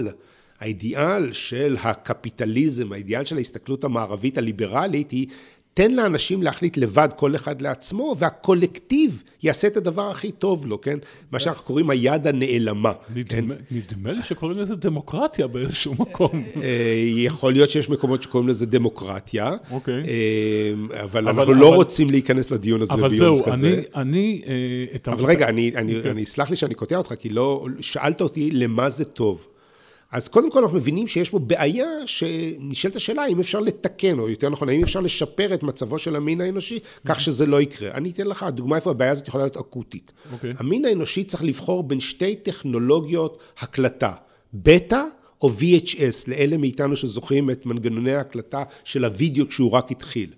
S5: האידיאל של הקפיטליזם, האידיאל של ההסתכלות המערבית הליברלית היא תן לאנשים להחליט לבד כל אחד לעצמו, והקולקטיב יעשה את הדבר הכי טוב לו, כן? מה שאנחנו קוראים היד הנעלמה.
S2: נדמה לי שקוראים לזה דמוקרטיה באיזשהו מקום.
S5: יכול להיות שיש מקומות שקוראים לזה דמוקרטיה,
S2: אוקיי.
S5: אבל אנחנו לא רוצים להיכנס לדיון הזה ביום כזה.
S2: אבל זהו,
S5: אבל רגע, אני אסלח לי שאני קוטע אותך, כי לא, שאלת אותי למה זה טוב. אז קודם כל אנחנו מבינים שיש פה בעיה שנשאלת השאלה האם אפשר לתקן, או יותר נכון, האם אפשר לשפר את מצבו של המין האנושי, כך שזה לא יקרה. אני אתן לך דוגמה איפה הבעיה הזאת יכולה להיות אקוטית. המין האנושי צריך לבחור בין שתי טכנולוגיות הקלטה, בטא או VHS, לאלה מאיתנו שזוכרים את מנגנוני ההקלטה של הוידאו כשהוא רק התחיל.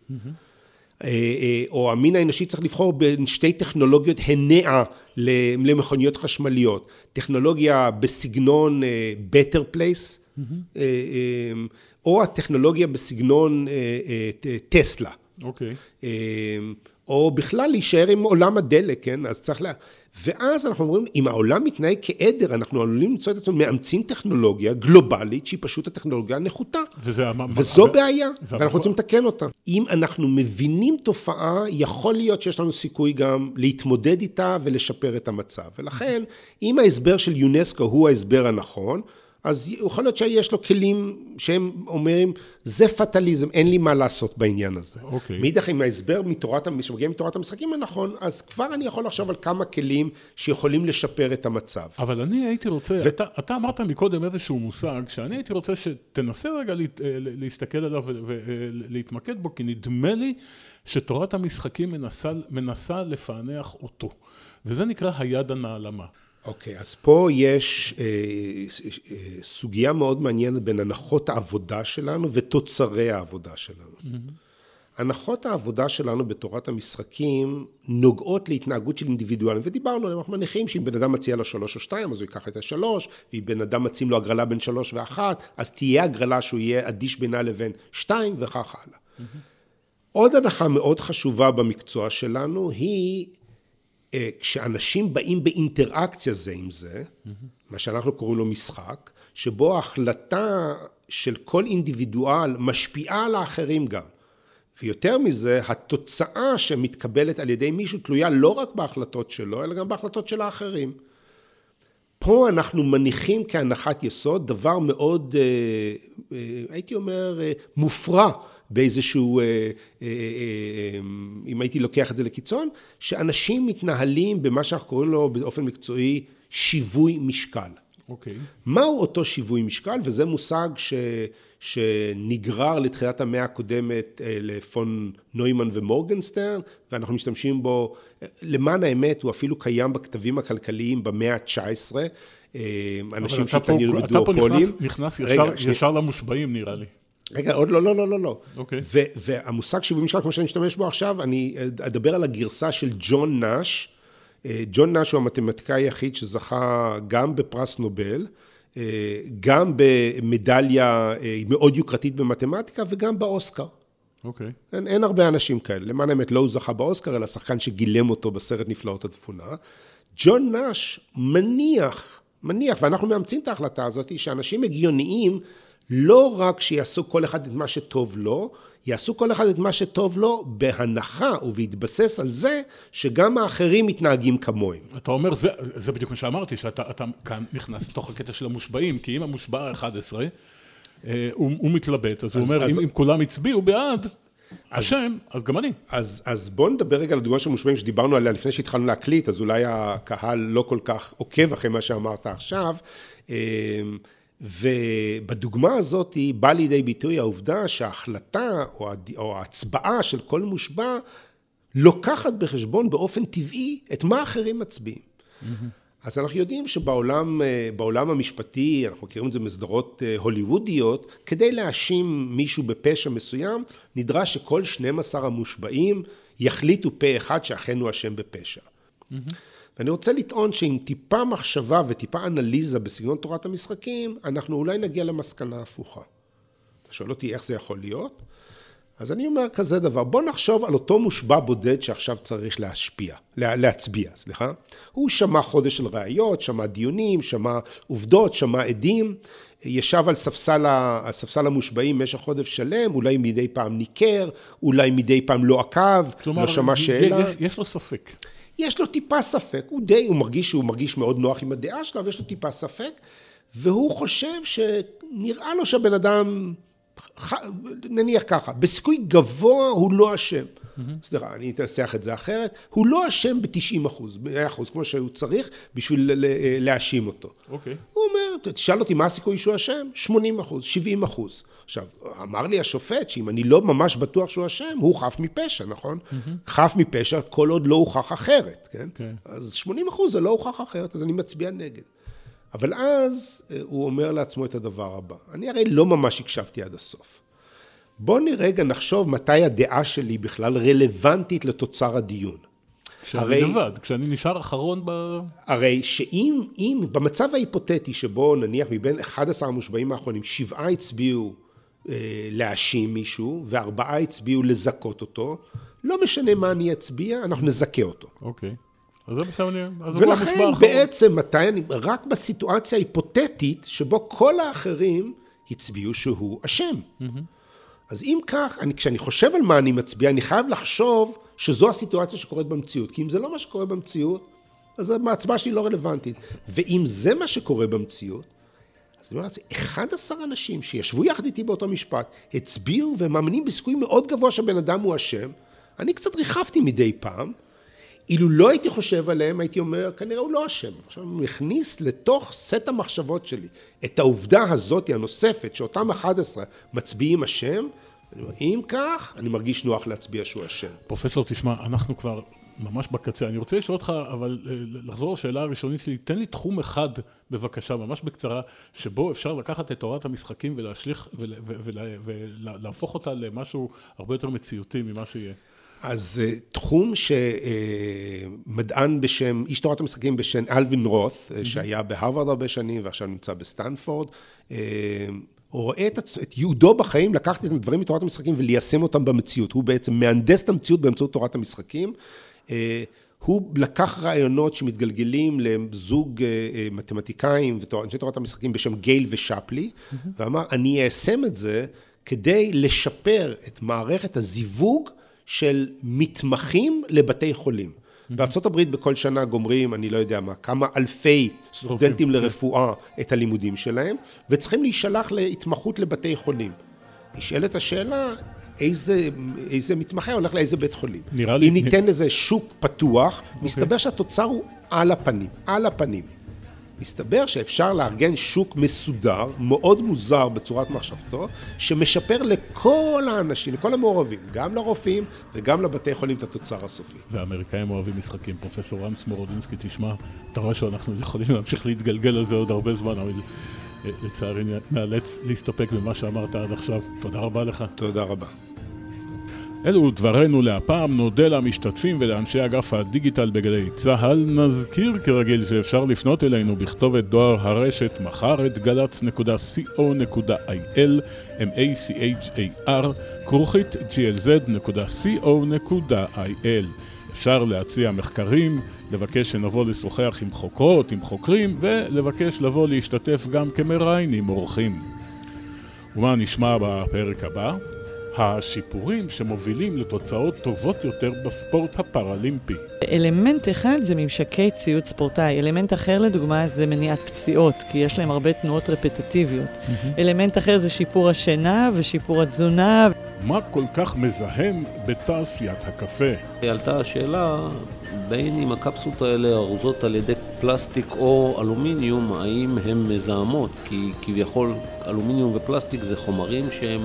S5: או המין האנושי צריך לבחור בין שתי טכנולוגיות הנעה למכוניות חשמליות. טכנולוגיה בסגנון Better Place, או הטכנולוגיה בסגנון טסלה.
S2: אוקיי.
S5: או בכלל להישאר עם עולם הדלק, כן? אז צריך ואז אנחנו אומרים, אם העולם מתנהג כעדר, אנחנו עלולים למצוא את עצמנו מאמצים טכנולוגיה גלובלית, שהיא פשוט הטכנולוגיה הנחותה. וזו בעיה, ואנחנו רוצים לתקן אותה. אם אנחנו מבינים תופעה, יכול להיות שיש לנו סיכוי גם להתמודד איתה ולשפר את המצב. ולכן, אם ההסבר של יונסקו הוא ההסבר הנכון, אז יכול להיות שיש לו כלים שהם אומרים, זה פטליזם, אין לי מה לעשות בעניין הזה. מאידך, אם ההסבר שמגיע מתורת המשחקים הנכון, אז כבר אני יכול לחשוב על כמה כלים שיכולים לשפר את המצב.
S2: אבל אני הייתי רוצה, אתה אמרת מקודם איזשהו מושג, שאני הייתי רוצה שתנסה רגע להסתכל עליו ולהתמקד בו, כי נדמה לי שתורת המשחקים מנסה לפענח אותו. וזה נקרא היד הנעלמה.
S5: אוקיי, אז פה יש סוגיה מאוד מעניינת בין הנחות העבודה שלנו ותוצרי העבודה שלנו. הנחות העבודה שלנו בתורת המשחקים נוגעות להתנהגות של אינדיבידואלים, ודיברנו עליהם, אנחנו מניחים שאם בן אדם מציע לו 3 או 2, אז הוא ייקח את 3, ואם בן אדם מציעים לו הגרלה בין 3 ו1, אז תהיה הגרלה שהוא יהיה אדיש בינה לבין 2 וכך הלאה. עוד הנחה מאוד חשובה במקצוע שלנו היא, כשאנשים באים באינטראקציה זה עם זה, מה שאנחנו קוראים לו משחק, שבו ההחלטה של כל אינדיבידואל משפיעה על האחרים גם. ויותר מזה, התוצאה שמתקבלת על ידי מישהו תלויה לא רק בהחלטות שלו, אלא גם בהחלטות של האחרים. פה אנחנו מניחים כהנחת יסוד דבר מאוד, הייתי אומר, מופרע, באיזשהו, אם הייתי לוקח את זה לקיצון, שאנשים מתנהלים במה שאנחנו קוראים לו באופן מקצועי שיווי משקל.
S2: אוקיי.
S5: מהו אותו שיווי משקל? וזה מושג שנגרר לתחילת המאה הקודמת לפון נוימן ומורגנסטרן, ואנחנו משתמשים בו, למען האמת, הוא אפילו קיים בכתבים הכלכליים במאה ה-19, אנשים שהתעניינו בדואופולים.
S2: אתה פה נכנס ישר למושבעים נראה לי.
S5: רגע, עוד לא.
S2: אוקיי.
S5: והמושג שיווי משקל, כמו שאני משתמש בו עכשיו, אני אדבר על הגרסה של ג'ון נאש. ג'ון נאש הוא המתמטיקאי היחיד שזכה גם בפרס נובל, גם במדליה מאוד יוקרתית במתמטיקה, וגם באוסקר.
S2: אוקיי.
S5: אין הרבה אנשים כאלה. למען האמת, לא הוא זכה באוסקר, אלא שחקן שגילם אותו בסרט נפלאות התבונה. ג'ון נאש מניח, ואנחנו מאמצים את ההחלטה הזאת, שאנשים הגיוניים, לא רק שיעשו כל אחד את מה שטוב לו, יעשו כל אחד את מה שטוב לו בהנחה ובהתבסס על זה שגם האחרים מתנהגים כמוהם.
S2: אתה אומר, זה בדיוק מה שאמרתי, שאתה כאן נכנס לתוך הקטע של המושבעים, כי אם המושבע ה-11, הוא מתלבט, אז הוא אומר, אם כולם הצביעו בעד השם, אז גם אני.
S5: אז בואו נדבר רגע על הדוגמה של מושבעים שדיברנו עליה לפני שהתחלנו להקליט, אז אולי הקהל לא כל כך עוקב אחרי מה שאמרת עכשיו, ובדוגמה הזאת היא באה לידי ביטוי העובדה שההחלטה או ההצבעה של כל מושבע לוקחת בחשבון באופן טבעי את מה אחרים מצביעים. אז אנחנו יודעים שבעולם המשפטי, אנחנו מכירים את זה מסדרות הוליוודיות, כדי להאשים מישהו בפשע מסוים, נדרש שכל 12 המושבעים יחליטו פה אחד שאכן הוא אשם בפשע. ואני רוצה לטעון שעם טיפה מחשבה וטיפה אנליזה בסגנון תורת המשחקים, אנחנו אולי נגיע למסקנה הפוכה. אתה שואל אותי איך זה יכול להיות? אז אני אומר כזה דבר, בוא נחשוב על אותו מושבע בודד שעכשיו צריך להצביע. הוא שמע חודש של ראיות, שמע דיונים, שמע עובדות, שמע עדים, ישב על ספסל המושבעים משך חודש שלם, אולי מדי פעם ניקר, אולי מדי פעם לא עקב,
S2: כלומר,
S5: לא שמע שאלה.
S2: יש לו ספק.
S5: יש לו טיפה ספק, הוא מרגיש מאוד נוח עם הדעה שלו, אבל יש לו טיפה ספק, והוא חושב שנראה לו שהבן אדם, נניח ככה, בסיכוי גבוה הוא לא אשם. סליחה, אני אתנסח את זה אחרת, הוא לא אשם ב-90%, ב-100%, כמו שהוא צריך, בשביל להאשים אותו.
S2: אוקיי.
S5: הוא אומר, תשאל אותי מה הסיכוי שהוא אשם? 80%, 70%. עכשיו, אמר לי השופט שאם אני לא ממש בטוח שהוא אשם, הוא חף מפשע, נכון? חף מפשע כל עוד לא הוכח אחרת, כן? אז 80% זה לא הוכח אחרת, אז אני מצביע נגד. אבל אז הוא אומר לעצמו את הדבר הבא. אני הרי לא ממש הקשבתי עד הסוף. בוא נרגע נחשוב מתי הדעה שלי בכלל רלוונטית לתוצר הדיון.
S2: כשאני לבד, כשאני נשאר אחרון
S5: הרי שאם במצב ההיפותטי שבו נניח מבין 11 המושבעים האחרונים, 7 הצביעו להאשים מישהו, ו4 הצביעו לזכות אותו, לא משנה מה אני אצביע, אנחנו נזכה אותו.
S2: אוקיי. אז
S5: ולכן בעצם רק בסיטואציה ההיפותטית שבו כל האחרים הצביעו שהוא אשם. אז אם כך, כשאני חושב על מה אני מצביע, אני חייב לחשוב שזו הסיטואציה שקורית במציאות. כי אם זה לא מה שקורה במציאות, אז ההצבעה שלי לא רלוונטית. ואם זה מה שקורה במציאות, אז אני אומר לעצמי, 11 אנשים שישבו יחד איתי באותו משפט, הצביעו ומאמינים בסיכוי מאוד גבוה שהבן אדם הוא אשם, אני קצת ריחפתי מדי פעם, אילו לא הייתי חושב עליהם, הייתי אומר, כנראה הוא לא אשם. עכשיו, אני מכניס לתוך סט המחשבות שלי את העובדה הזאת הנוספת, שאותם 11 מצביעים אשם, אני אומר, אם כך, אני מרגיש נוח להצביע שהוא אשם.
S2: פרופסור, תשמע, אנחנו כבר ממש בקצה. אני רוצה לשאול אותך, אבל לחזור לשאלה הראשונית שלי, תן לי תחום אחד, בבקשה, ממש בקצרה, שבו אפשר לקחת את תורת המשחקים ולהשליך, ולהפוך אותה למשהו הרבה יותר מציאותי ממה שיהיה.
S5: אז תחום שמדען בשם, איש תורת המשחקים בשם אלווין רות, שהיה בהרווארד הרבה שנים ועכשיו נמצא בסטנפורד, הוא רואה את יהודו בחיים, לקחת את הדברים מתורת המשחקים וליישם אותם במציאות. הוא בעצם מהנדס את המציאות באמצעות תורת המשחקים. הוא לקח רעיונות שמתגלגלים לזוג מתמטיקאים ואנשי תורת המשחקים בשם גייל ושפלי, ואמר, אני איישם את זה כדי לשפר את מערכת הזיווג של מתמחים לבתי חולים. בארצות הברית בכל שנה גומרים, אני לא יודע מה, כמה אלפי סטודנטים לרפואה את הלימודים שלהם, וצריכים להישלח להתמחות לבתי חולים. נשאלת השאלה, איזה מתמחה הולך לאיזה בית חולים? אם ניתן לזה שוק פתוח, מסתבר שהתוצר הוא על הפנים. מסתבר שאפשר לארגן שוק מסודר, מאוד מוזר בצורת מחשבתו, שמשפר לכל האנשים, לכל המעורבים, גם לרופאים וגם לבתי חולים את התוצר הסופי.
S2: והאמריקאים אוהבים משחקים. פרופסור רן סמורודינסקי, תשמע, אתה רואה שאנחנו יכולים להמשיך להתגלגל על זה עוד הרבה זמן, אבל לצערי נאלץ להסתפק במה שאמרת עד עכשיו. תודה רבה לך.
S5: תודה רבה.
S2: אלו דברנו להפעם, נודה למשתתפים ולאנשי אגף הדיגיטל בגלי צהל. נזכיר כרגיל שאפשר לפנות אלינו בכתובת דואר הרשת מחר@galats.co.il mahar@glz.co.il. אפשר להציע מחקרים, לבקש שנבוא לשוחח עם חוקרות, עם חוקרים, ולבקש לבוא להשתתף גם כמראיינים אורחים. ומה נשמע בפרק הבא? השיפורים שמובילים לתוצאות טובות יותר בספורט הפראלימפי.
S8: אלמנט אחד זה ממשקי ציוד ספורטאי, אלמנט אחר לדוגמה זה מניעת פציעות, כי יש להם הרבה תנועות רפטטיביות. אלמנט אחר זה שיפור השינה ושיפור התזונה.
S2: מה כל כך מזהם בתעשיית הקפה?
S9: עלתה השאלה, בין אם הקפסולות האלה ארוזות על ידי פלסטיק או אלומיניום, האם הן מזהמות? כי כביכול אלומיניום ופלסטיק זה חומרים שהם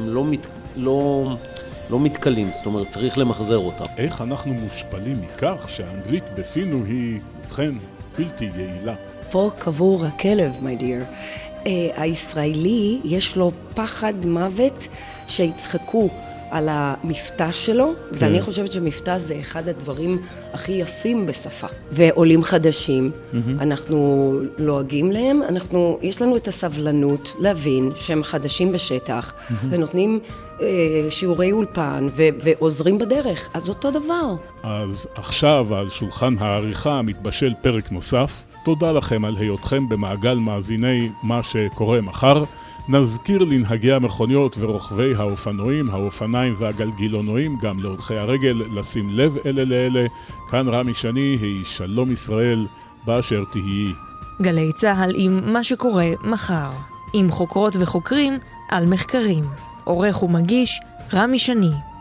S9: לא מתקלים, זאת אומרת צריך למחזר אותם.
S2: איך אנחנו מושפלים מכך שהאנגלית בפינו היא, ובכן, בלתי יעילה?
S10: פה קבור הכלב, my dear. הישראלי יש לו פחד מוות שיצחקו על המבטא שלו, ואני חושבת שמבטא זה אחד הדברים הכי יפים בשפה. ועולים חדשים, אנחנו לועגים להם, יש לנו את הסבלנות להבין שהם חדשים בשטח, ונותנים שיעורי אולפן ועוזרים בדרך, אז אותו דבר.
S2: אז עכשיו על שולחן העריכה מתבשל פרק נוסף. תודה לכם על היותכם במעגל מאזיני מה שקורה מחר. נזכיר לנהגי המכוניות ורוכבי האופנועים, האופניים והגלגילונועים, גם להולכי הרגל, לשים לב אלה לאלה. כאן רמי שני, היא שלום ישראל באשר תהיי.
S1: גלי צהל עם מה שקורה מחר, עם חוקרות וחוקרים על מחקרים. עורך ומגיש רמי שני.